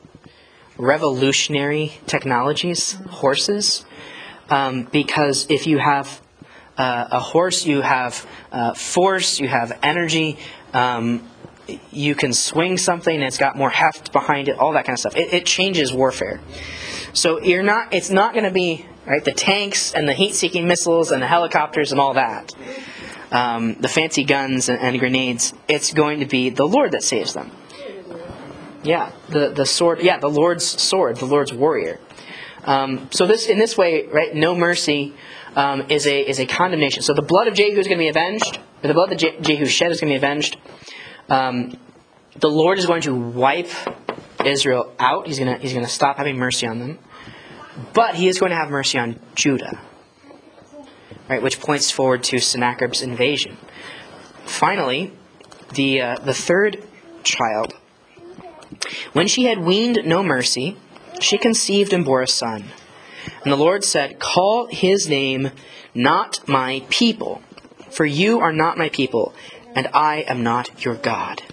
Speaker 1: revolutionary technologies, horses, um, because if you have uh, a horse, you have uh, force, you have energy, um, you can swing something and it's got more heft behind it, all that kind of stuff. It, it changes warfare. So you're not, it's not going to be, right, the tanks and the heat-seeking missiles and the helicopters and all that, um, the fancy guns and, and grenades. It's going to be the Lord that saves them. Yeah, the, the sword. Yeah, the Lord's sword, the Lord's warrior. Um, so this, in this way, right, no mercy um, is a is a condemnation. So the blood of Jehu is going to be avenged, or the blood that Je- Jehu shed is going to be avenged. Um, the Lord is going to wipe Israel out. He's going to he's going to stop having mercy on them, but He is going to have mercy on Judah, right, which points forward to Sennacherib's invasion. Finally, the uh, the third child. When she had weaned no mercy, she conceived and bore a son. And the Lord said, "Call his name not my people, for you are not my people, and I am not your God."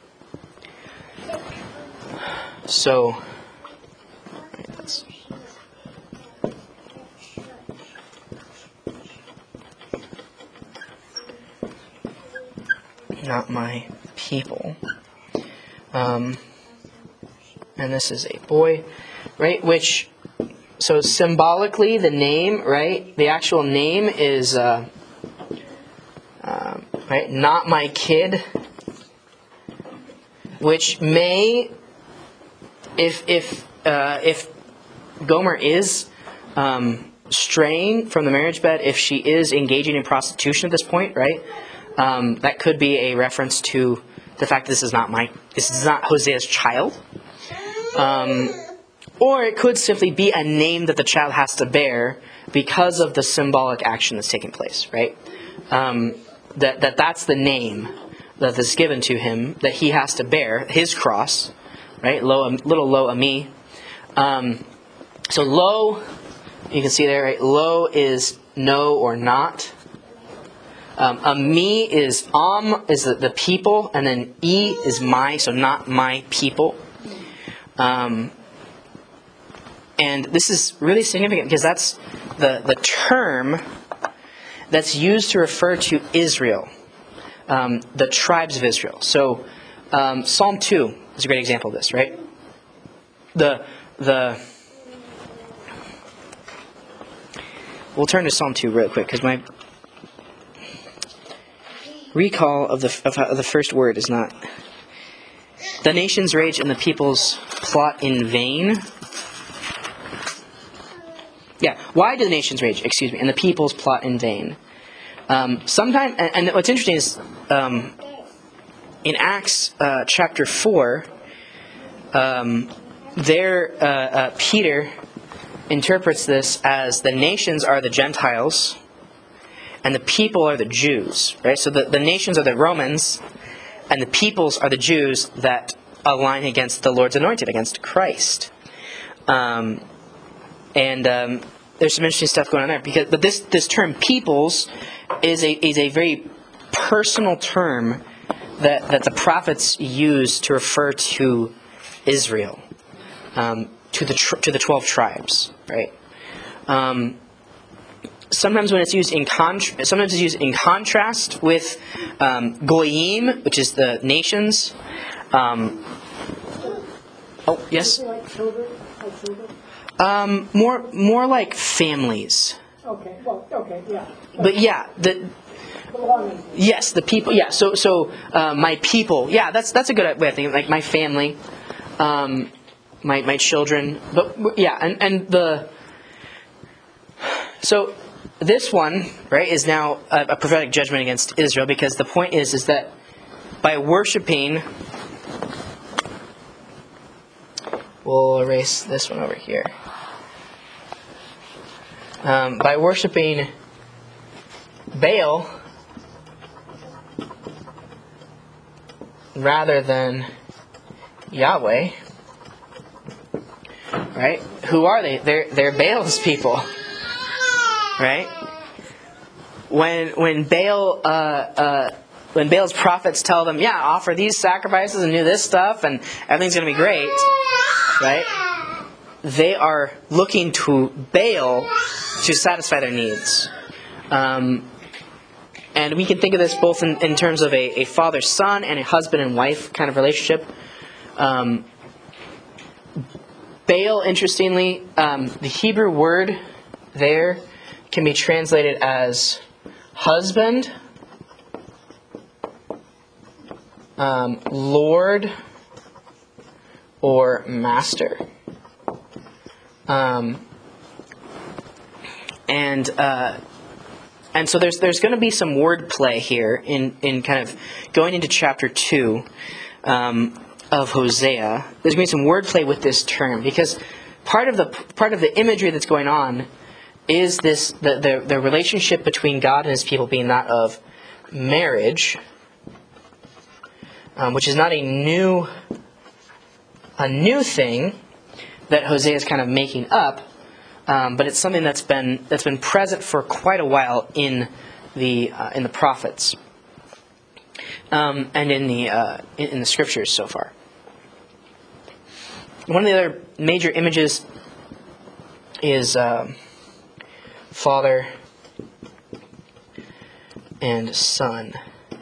Speaker 1: So, that's not my people. Um, and this is a boy, right? Which, so symbolically, the name, right? The actual name is, uh, uh, right? Not my kid. which may, if if uh, if Gomer is um, straying from the marriage bed, if she is engaging in prostitution at this point, right? Um, that could be a reference to the fact that this is not my, this is not Hosea's child. Um, or it could simply be a name that the child has to bear because of the symbolic action that's taking place, right? Um, that, that that's the name that is given to him that he has to bear, his cross, right? Lo, little lo ami. Um, so lo, you can see there, right? Lo is no or not. Um, ami is am is the, the people, and then e is my, so not my people. Um, and this is really significant because that's the, the term that's used to refer to Israel, um, the tribes of Israel. So um, Psalm two is a great example of this, right? The the we'll turn to Psalm two real quick because my recall of the of, of the first word is not. The nations rage and the peoples plot in vain. Yeah, why do the nations rage? Excuse me, and the peoples plot in vain. Um, Sometimes, and, and what's interesting is um, in Acts uh, chapter four, um, there uh, uh, Peter interprets this as the nations are the Gentiles, and the people are the Jews. Right, so the, the nations are the Romans. And the peoples are the Jews that align against the Lord's anointed, against Christ. Um, and um, there's some interesting stuff going on there. Because, but this, this term "peoples" is a is a very personal term that, that the prophets use to refer to Israel, um, to the tr- to the twelve tribes, right? Um, Sometimes when it's used in contra- sometimes it's used in contrast with um, goyim, which is the nations. Um, oh yes.
Speaker 2: Like children, like children.
Speaker 1: Um, more more like families.
Speaker 2: Okay. Well, okay, yeah.
Speaker 1: But yeah, the
Speaker 2: Belonging.
Speaker 1: yes, the people. Yeah, so so uh, my people. Yeah, that's that's a good way of thinking. Like my family, um, my my children. But yeah, and and the so. This one, right, is now a, a prophetic judgment against Israel because the point is, is that by worshiping, we'll erase this one over here. Um, by worshiping Baal rather than Yahweh, right? Who are they? They're they're Baal's people. Right? When when Baal uh, uh, when Baal's prophets tell them, yeah, offer these sacrifices and do this stuff and everything's going to be great, right? They are looking to Baal to satisfy their needs. Um, and we can think of this both in, in terms of a, a father-son and a husband and wife kind of relationship. Um, Baal, interestingly, um, the Hebrew word there can be translated as husband, um, Lord, or master. Um, and uh, and so there's there's going to be some wordplay here in, in kind of going into chapter two um, of Hosea. There's going to be some wordplay with this term because part of the part of the imagery that's going on is this the, the the relationship between God and His people being that of marriage, um, which is not a new a new thing that Hosea is kind of making up, um, but it's something that's been that's been present for quite a while in the uh, in the prophets um, and in the uh, in, in the scriptures so far. One of the other major images is uh, Father and Son.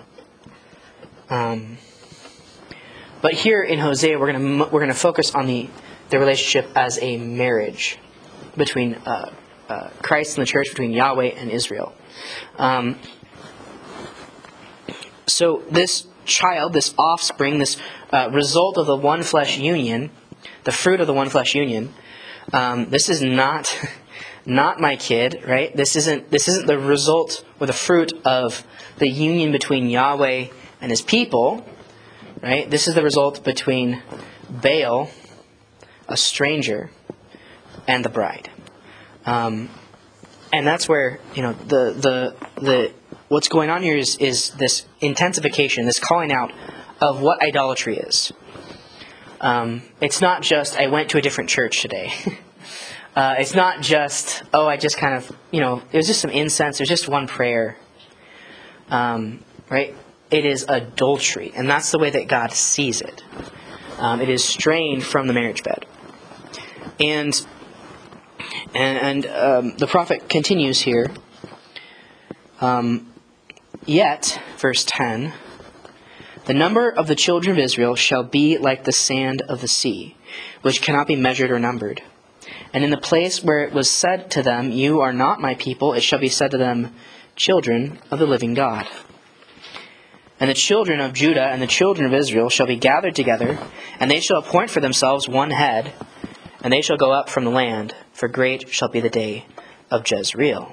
Speaker 1: Um, but here in Hosea, we're going to we're going to focus on the the relationship as a marriage between uh, uh, Christ and the church, between Yahweh and Israel. Um, so this child, this offspring, this uh, result of the one flesh union, the fruit of the one flesh union, um, this is not not my kid, right? This isn't this isn't the result or the fruit of the union between Yahweh and his people, right? This is the result between Baal, a stranger, and the bride. Um, and that's where, you know, the the the what's going on here is, is this intensification, this calling out of what idolatry is. Um, it's not just, I went to a different church today. uh, it's not just, oh, I just kind of, you know, it was just some incense, it was just one prayer. Um, right? It is adultery, and that's the way that God sees it. Um, it is straying from the marriage bed. And and, and um, the prophet continues here. Um, Yet, verse ten, the number of the children of Israel shall be like the sand of the sea, which cannot be measured or numbered. And in the place where it was said to them, you are not my people, it shall be said to them, children of the living God. And the children of Judah and the children of Israel shall be gathered together, and they shall appoint for themselves one head, and they shall go up from the land, for great shall be the day of Jezreel.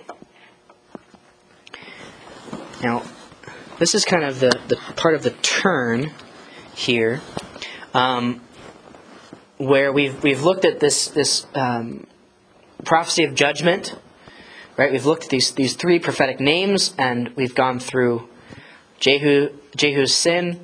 Speaker 1: Now, this is kind of the, the part of the turn here, um, where we've we've looked at this this um, prophecy of judgment, right? We've looked at these these three prophetic names, and we've gone through Jehu Jehu's sin.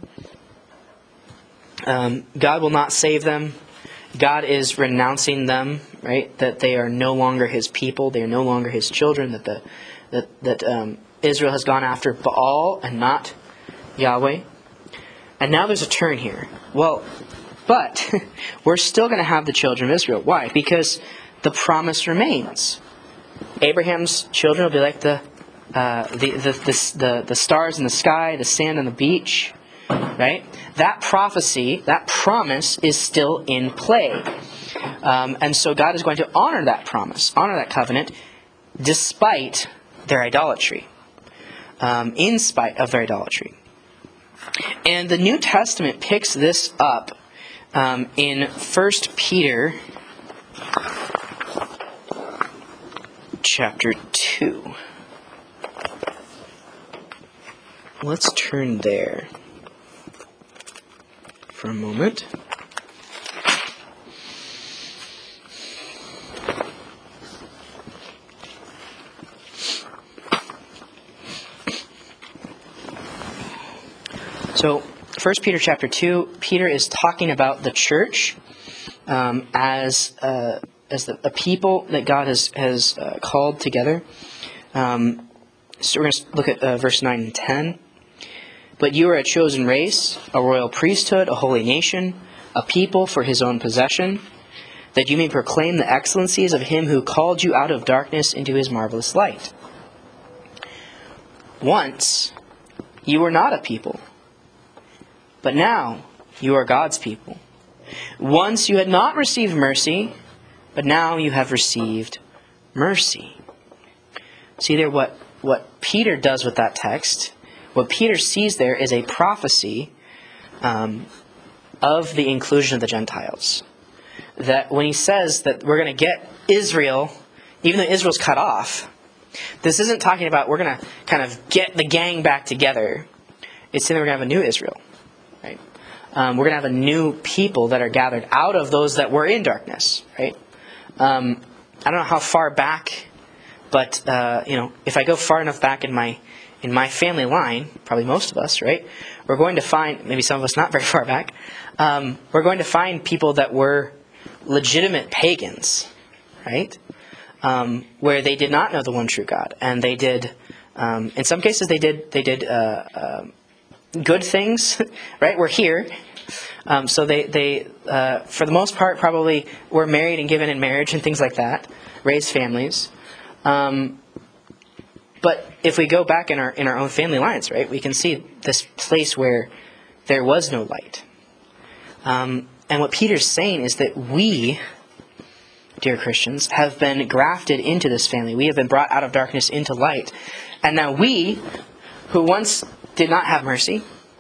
Speaker 1: Um, God will not save them. God is renouncing them, right? That they are no longer His people. They are no longer His children. That the that that um, Israel has gone after Baal and not Yahweh. And now there's a turn here. Well, but we're still going to have the children of Israel. Why? Because the promise remains. Abraham's children will be like the uh, the, the the the the stars in the sky, the sand on the beach. Right? That prophecy, that promise is still in play. Um, and so God is going to honor that promise, honor that covenant, despite their idolatry. Um, in spite of their idolatry. And the New Testament picks this up um, in First Peter chapter two. Let's turn there for a moment. So, First Peter chapter two, Peter is talking about the church um, as uh, as the, a people that God has has uh, called together. Um, so we're going to look at uh, verse nine and ten. But you are a chosen race, a royal priesthood, a holy nation, a people for His own possession, that you may proclaim the excellencies of Him who called you out of darkness into His marvelous light. Once you were not a people, but now you are God's people. Once you had not received mercy, but now you have received mercy. See there what, what Peter does with that text. What Peter sees there is a prophecy um, of the inclusion of the Gentiles. That when he says that we're going to get Israel, even though Israel's cut off, this isn't talking about we're going to kind of get the gang back together. It's saying we're going to have a new Israel. Right? Um, we're going to have a new people that are gathered out of those that were in darkness. Right? Um, I don't know how far back, but uh, you know, if I go far enough back in my in my family line, probably most of us, right? We're going to find, maybe some of us not very far back, um, we're going to find people that were legitimate pagans, right? Um, where they did not know the one true God, and they did, um, in some cases, they did they did uh, uh, good things, right? We're here, um, so they they uh, for the most part probably were married and given in marriage and things like that, raised families. Um, but if we go back in our in our own family lines, right, we can see this place where there was no light. Um, and what Peter's saying is that we, dear Christians, have been grafted into this family. We have been brought out of darkness into light. And now we, who once did not have mercy,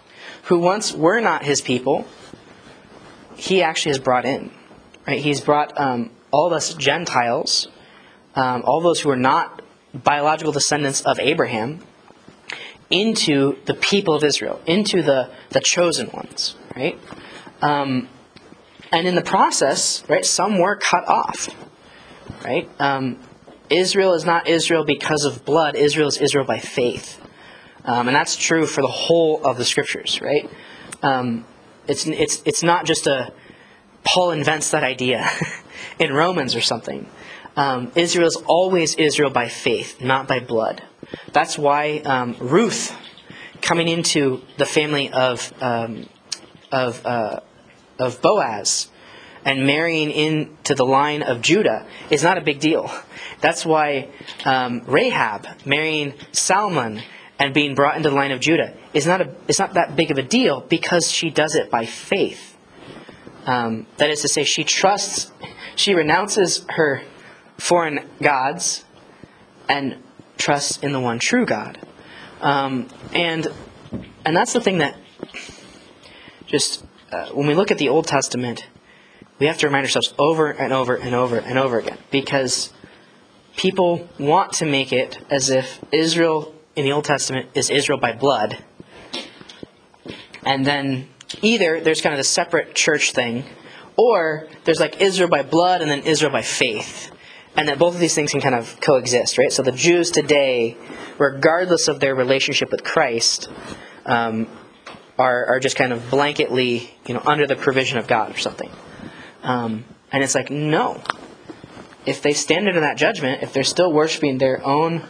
Speaker 1: who once were not his people, he actually has brought in. Right? He's brought um, all of us Gentiles, um, all those who are not biological descendants of Abraham, into the people of Israel, into the, the chosen ones. Right? Um, and in the process, right, some were cut off. Right? Um, Israel is not Israel because of blood. Israel is Israel by faith. Um, and that's true for the whole of the Scriptures, right? Um, it's it's it's not just a Paul invents that idea in Romans or something. Um, Israel is always Israel by faith, not by blood. That's why um, Ruth coming into the family of um, of uh, of Boaz and marrying into the line of Judah is not a big deal. That's why um, Rahab marrying Salmon and being brought into the line of Judah is not a it's not that big of a deal, because she does it by faith. Um, that is to say, she trusts, she renounces her foreign gods and trusts in the one true God. Um, and and that's the thing that just uh, when we look at the Old Testament, we have to remind ourselves over and over and over and over again, because people want to make it as if Israel in the Old Testament is Israel by blood, and then either there's kind of the separate church thing, or there's like Israel by blood and then Israel by faith, and that both of these things can kind of coexist, right? So the Jews today, regardless of their relationship with Christ, um, are are just kind of blanketly, you know, under the provision of God or something. Um, and it's like, no. If they stand under that judgment, if they're still worshiping their own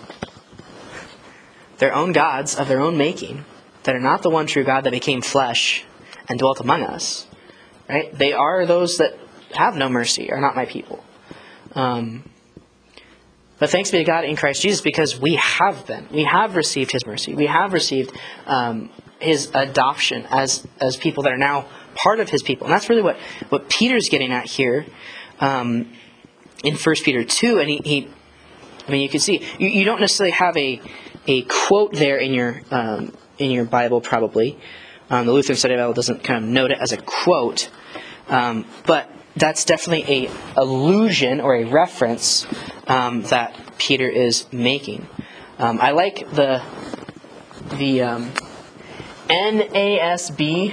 Speaker 1: their own gods of their own making, that are not the one true God that became flesh and dwelt among us, right? They are those that have no mercy, are not my people. Um, but thanks be to God in Christ Jesus, because we have been. We have received His mercy. We have received um, His adoption as as people that are now part of His people. And that's really what, what Peter's getting at here um, in First Peter two. And he, he, I mean, you can see, you, you don't necessarily have a a quote there in your um, in your Bible, probably. Um, the Lutheran Study Bible doesn't kind of note it as a quote, um, but that's definitely a allusion or a reference um, that Peter is making. Um, I like the the um, N A S B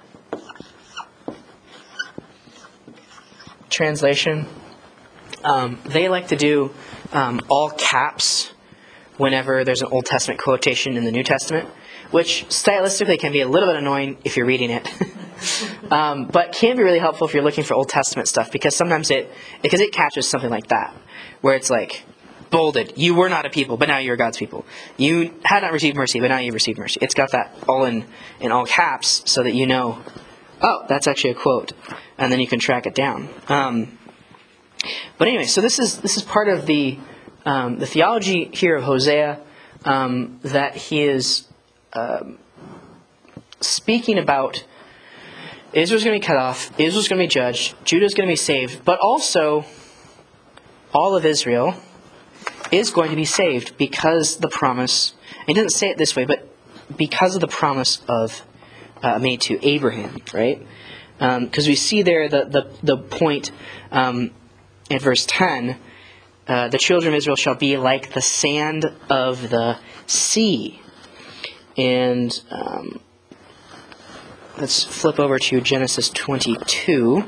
Speaker 1: translation. Um, they like to do um, all caps whenever there's an Old Testament quotation in the New Testament, which stylistically can be a little bit annoying if you're reading it, um, but can be really helpful if you're looking for Old Testament stuff, because sometimes it because it catches something like that, where it's like bolded, you were not a people, but now you're God's people. You had not received mercy, but now you've received mercy. It's got that all in, in all caps, so that you know, oh, that's actually a quote, and then you can track it down. Um, but anyway, so this is this is part of the um, the theology here of Hosea, um, that he is um, speaking about. Israel's going to be cut off. Israel's going to be judged. Judah's going to be saved, but also all of Israel is going to be saved because the promise. He doesn't say it this way, but because of the promise of uh, made to Abraham, right? Because um, we see there the the the point um, in verse ten. Uh, the children of Israel shall be like the sand of the sea. And um, let's flip over to Genesis twenty-two.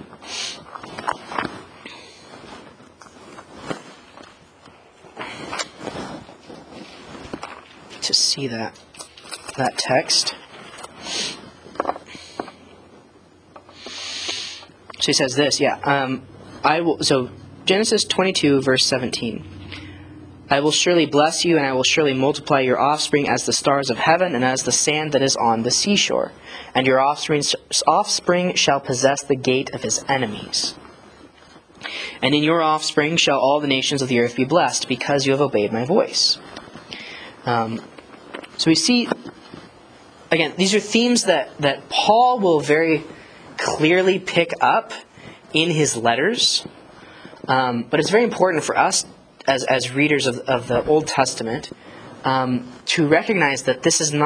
Speaker 1: To see that that text. So he says this, yeah. Um, I will. So Genesis twenty-two, verse seventeen. I will surely bless you, and I will surely multiply your offspring as the stars of heaven and as the sand that is on the seashore. And your offspring, offspring shall possess the gate of his enemies. And in your offspring shall all the nations of the earth be blessed, because you have obeyed my voice. Um, so we see, again, these are themes that, that Paul will very clearly pick up in his letters. Um, but it's very important for us as, as readers of, of the Old Testament um, to recognize that this is not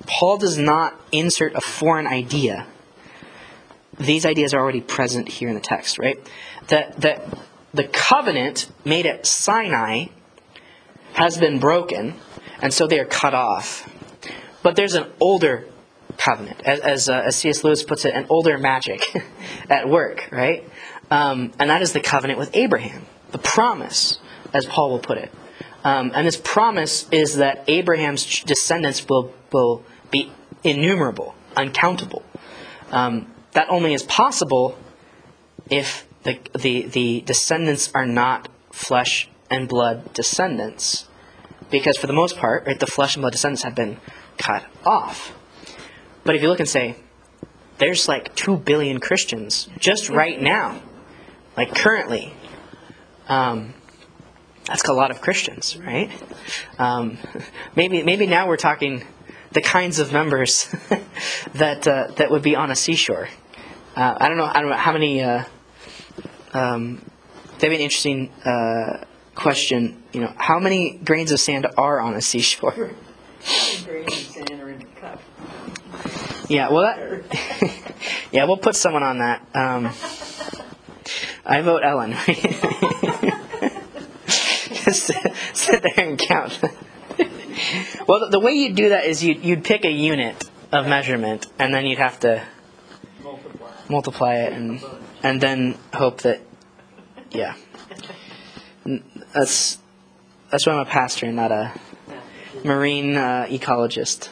Speaker 1: Paul does not insert a foreign idea. These ideas are already present here in the text, right? That that the covenant made at Sinai has been broken, and so they are cut off. But there's an older covenant, as as, uh, as C S Lewis puts it, an older magic at work, right? Um, and that is the covenant with Abraham, the promise, as Paul will put it. Um, and this promise is that Abraham's descendants will will be innumerable, uncountable. Um, that only is possible if the, the the descendants are not flesh and blood descendants, because for the most part, right, the flesh and blood descendants have been cut off. But if you look and say, there's like two billion Christians just right now, like currently. Um, that's a lot of Christians, right? Um, maybe maybe now we're talking the kinds of numbers that uh, that would be on a seashore. Uh, I don't know. I don't know how many. Uh, um, that'd be an interesting uh, question. You know, how many grains of sand are on a seashore?
Speaker 3: How many grains of sand are in a cup?
Speaker 1: Yeah. Well, that, yeah, we'll put someone on that. Um, I vote Ellen. Just sit there and count. Well, the, the way you'd do that is you'd, you'd pick a unit of measurement, and then you'd have to
Speaker 3: Multiply.
Speaker 1: multiply it, and and then hope that, yeah. That's that's why I'm a pastor and not a marine uh, ecologist.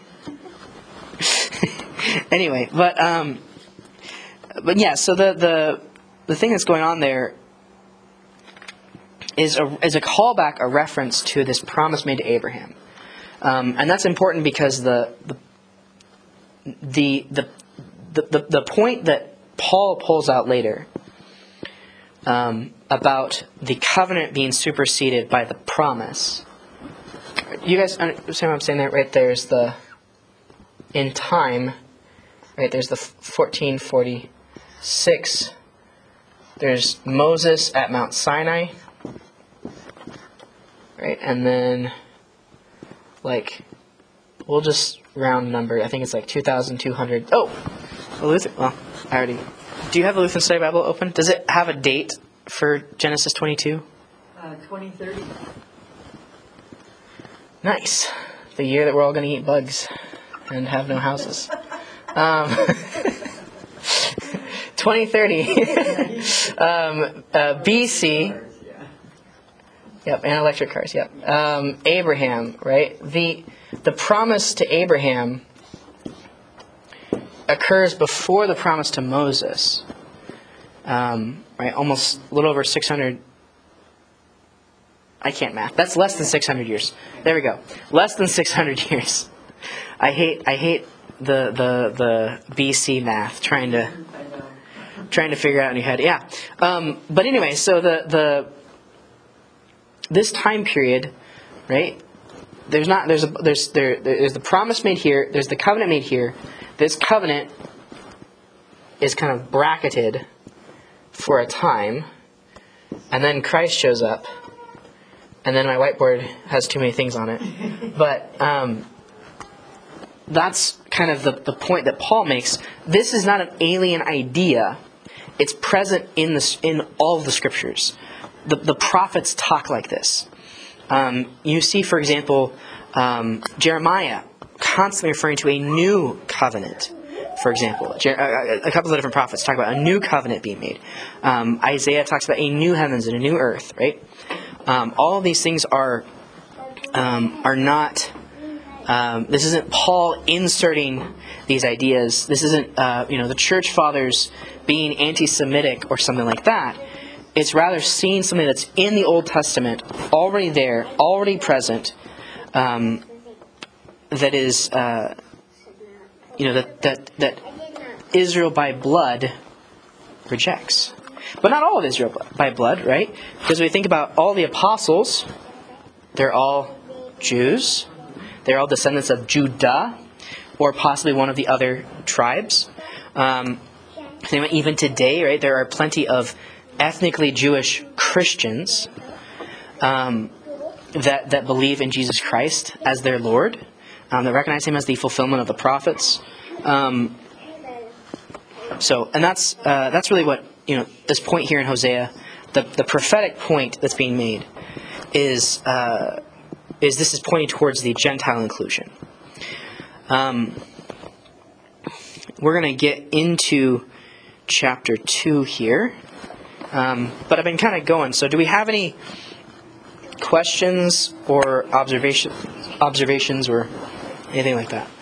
Speaker 1: Anyway, but um, but yeah. So the the the thing that's going on there is a is a callback, a reference to this promise made to Abraham, um, and that's important because the the the the the, the, the point that Paul pulls out later um, about the covenant being superseded by the promise. You guys understand what I'm saying there? Right, there's the in time. Right, there's the fourteen forty-six. There's Moses at Mount Sinai. Right, and then, like, we'll just round number. I think it's like two thousand two hundred. Oh, a Lutheran. Well, I already. Do you have a Lutheran Study Bible open? Does it have a date for Genesis twenty-two?
Speaker 3: Uh, twenty thirty. Nice.
Speaker 1: The year that we're all going to eat bugs and have no houses. Um, twenty thirty. um, uh, B C. Yep, and electric cars, yep. Um, Abraham, right? The the promise to Abraham occurs before the promise to Moses. Um, right, almost a little over six hundred. I can't math. That's less than six hundred years. There we go. Less than six hundred years. I hate I hate the the the B C math, trying to trying to figure it out in your head. Yeah. Um, but anyway, so the the this time period, right? There's not there's a there's there there's the promise made here. There's the covenant made here. This covenant is kind of bracketed for a time, and then Christ shows up, and then my whiteboard has too many things on it. But um, that's kind of the the point that Paul makes. This is not an alien idea. It's present in the in all of the scriptures. The, the prophets talk like this. Um, you see, for example, um, Jeremiah constantly referring to a new covenant, for example. Jer- a, a couple of different prophets talk about a new covenant being made. Um, Isaiah talks about a new heavens and a new earth, right? Um, all of these things are um, are not... Um, this isn't Paul inserting these ideas. This isn't uh, you know the church fathers being anti-Semitic or something like that. It's rather seeing something that's in the Old Testament, already there, already present, um, that is, uh, you know, that, that that Israel by blood rejects. But not all of Israel by blood, right? Because we think about all the apostles, they're all Jews. They're all descendants of Judah, or possibly one of the other tribes. Um, even today, right, there are plenty of ethnically Jewish Christians um, that that believe in Jesus Christ as their Lord. um, that recognize him as the fulfillment of the prophets. Um, so, and that's uh, that's really what, you know, this point here in Hosea, the the prophetic point that's being made is uh, is this is pointing towards the Gentile inclusion. Um, we're going to get into chapter two here, um, but I've been kind of going. So, do we have any questions or observation observations or anything like that?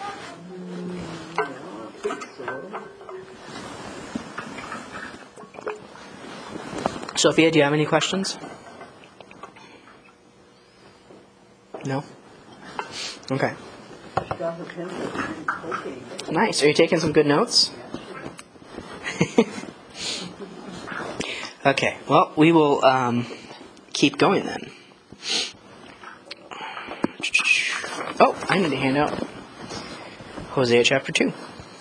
Speaker 1: Sophia, do you have any questions? No? Okay. Nice. Are you taking some good notes? Okay. Well, we will um, keep going then. Oh, I need to hand out Hosea chapter two.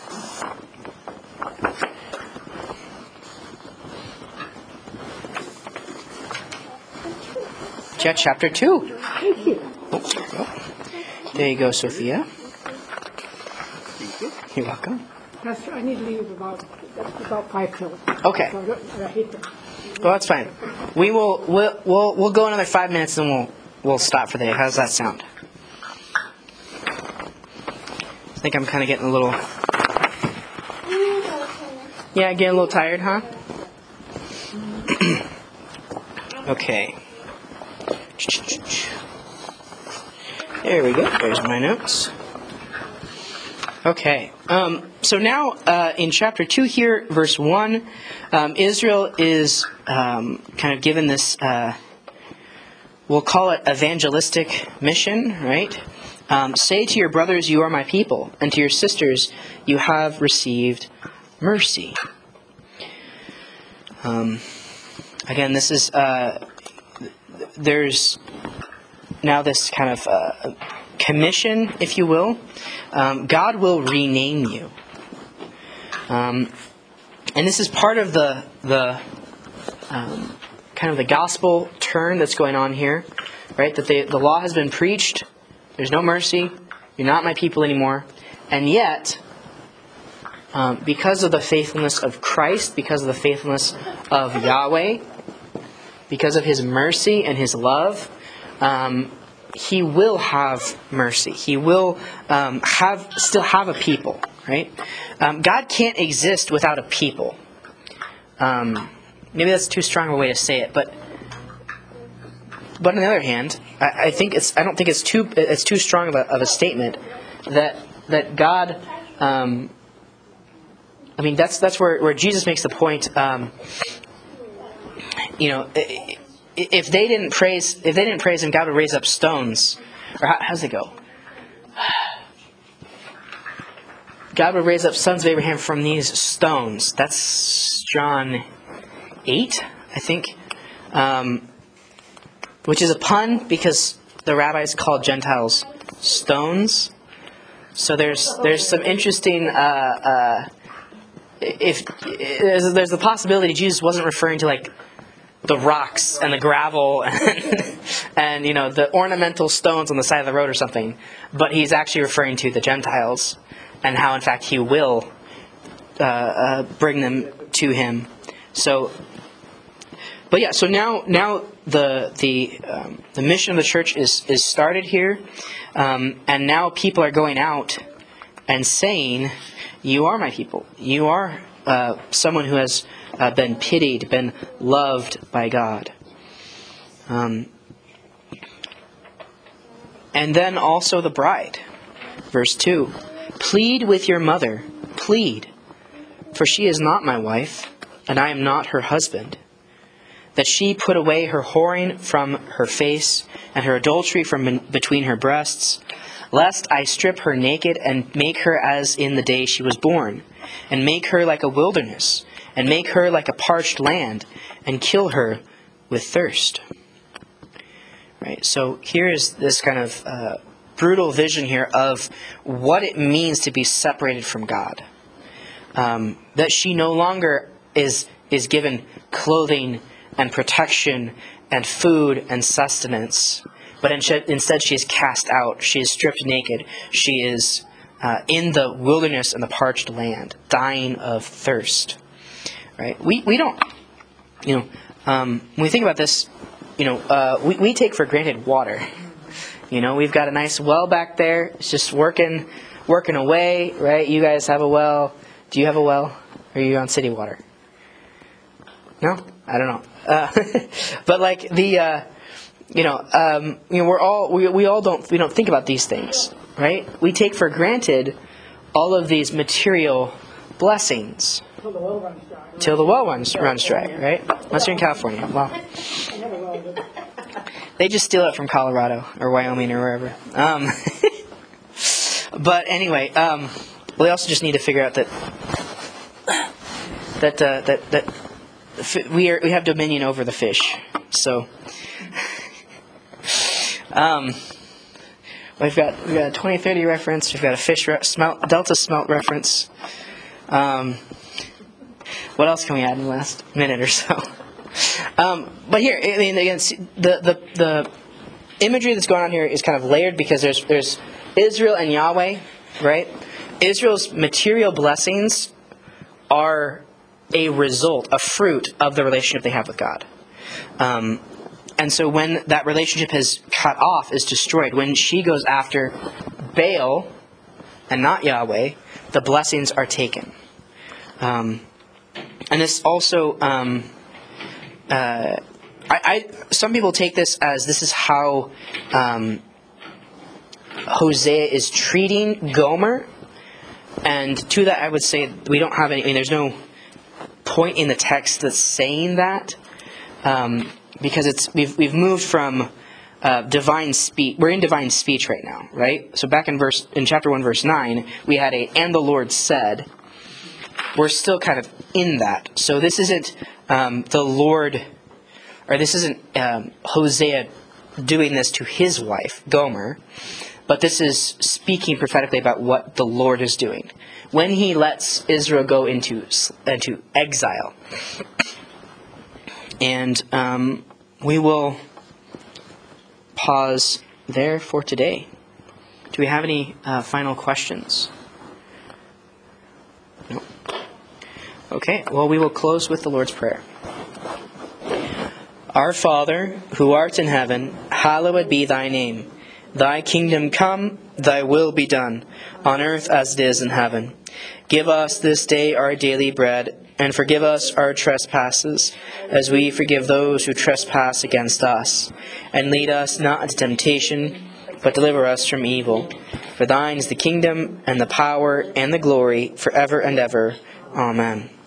Speaker 1: Yeah, chapter two.
Speaker 2: Thank you.
Speaker 1: Oh, there you go. There you go, Sophia. You're welcome.
Speaker 2: That's, I need to leave about about five till.
Speaker 1: Okay.
Speaker 2: So I don't- I hate to.
Speaker 1: Well, that's fine. We will we'll we'll, we'll go another five minutes and we'll we'll stop for the day. How does that sound? I think I'm kind of getting a little. Yeah, getting a little tired, huh? Okay. There we go. There's my notes. Okay. Um, so now uh, in chapter two here, verse one, um, Israel is um, kind of given this, uh, we'll call it evangelistic mission, right? Um, Say to your brothers, you are my people, and to your sisters, you have received mercy. Um, again, this is, uh, there's now this kind of uh, commission, if you will. Um, God will rename you. Um, and this is part of the the um, kind of the gospel turn that's going on here, right? That the, the law has been preached. There's no mercy. You're not my people anymore. And yet, um, because of the faithfulness of Christ, because of the faithfulness of Yahweh, because of His mercy and His love, um, He will have mercy. He will um, have still have a people, right? Um, God can't exist without a people. Um, maybe that's too strong a way to say it, but but on the other hand, I, I think it's I don't think it's too it's too strong of a, of a statement that that God. Um, I mean, that's that's where, where Jesus makes the point. Um, you know. It, If they didn't praise, if they didn't praise Him, God would raise up stones. Or how, how does it go? God would raise up sons of Abraham from these stones. That's John eight, I think, um, which is a pun because the rabbis called Gentiles stones. So there's there's some interesting. Uh, uh, if there's, there's the possibility Jesus wasn't referring to like the rocks and the gravel and, and you know the ornamental stones on the side of the road or something, but he's actually referring to the Gentiles and how in fact He will uh, uh, bring them to Him. So, but yeah, so now now the the um, the mission of the church is is started here, um, and now people are going out and saying, "You are my people. You are uh, someone who has." Uh, been pitied, been loved by God. Um, and then also the bride. Verse two. Plead with your mother. Plead. For she is not my wife, and I am not her husband. That she put away her whoring from her face, and her adultery from ben- between her breasts, lest I strip her naked, and make her as in the day she was born, and make her like a wilderness, and make her like a parched land, and kill her with thirst. Right. So here is this kind of uh, brutal vision here of what it means to be separated from God. Um, that she no longer is is given clothing and protection and food and sustenance, but instead she is cast out. She is stripped naked. She is uh, in the wilderness and the parched land, dying of thirst. Right? We we don't, you know, um, when we think about this, you know, uh, we we take for granted water. You know, we've got a nice well back there. It's just working working away, right? You guys have a well. Do you have a well? Or are you on city water? No, I don't know. Uh, but like the, uh, you know, um, you know, we're all we we all don't we don't think about these things, right? We take for granted all of these material blessings
Speaker 2: Till the well runs dry.
Speaker 1: till the well runs runs dry, right? Unless you're in California, well,
Speaker 2: I never well did.
Speaker 1: they just steal it from Colorado or Wyoming or wherever. Um, but anyway, um, we also just need to figure out that that uh, that that. We are we have dominion over the fish, so um, we've got we've got a twenty thirty reference. We've got a fish re- smelt Delta smelt reference. Um, what else can we add in the last minute or so? Um, but here, I mean, again, see, the the the imagery that's going on here is kind of layered because there's there's Israel and Yahweh, right? Israel's material blessings are a result, a fruit of the relationship they have with God. Um, and so when that relationship is cut off, is destroyed, when she goes after Baal and not Yahweh, the blessings are taken. Um, and this also, um, uh, I, I some people take this as this is how um, Hosea is treating Gomer. And to that, I would say we don't have any. I mean, there's no point in the text that's saying that, um, because it's we've we've moved from uh, divine speech. We're in divine speech right now, right? So back in verse in chapter one, verse nine, we had a "and the Lord said." We're still kind of in that. So this isn't um, the Lord, or this isn't um, Hosea doing this to his wife Gomer, but this is speaking prophetically about what the Lord is doing when He lets Israel go into into exile. And um, we will pause there for today. Do we have any uh, final questions? No. Okay, well, we will close with the Lord's Prayer. Our Father, who art in heaven, hallowed be thy name. Thy kingdom come, thy will be done, on earth as it is in heaven. Give us this day our daily bread, and forgive us our trespasses, as we forgive those who trespass against us. And lead us not into temptation, but deliver us from evil. For thine is the kingdom, and the power, and the glory, forever and ever. Amen.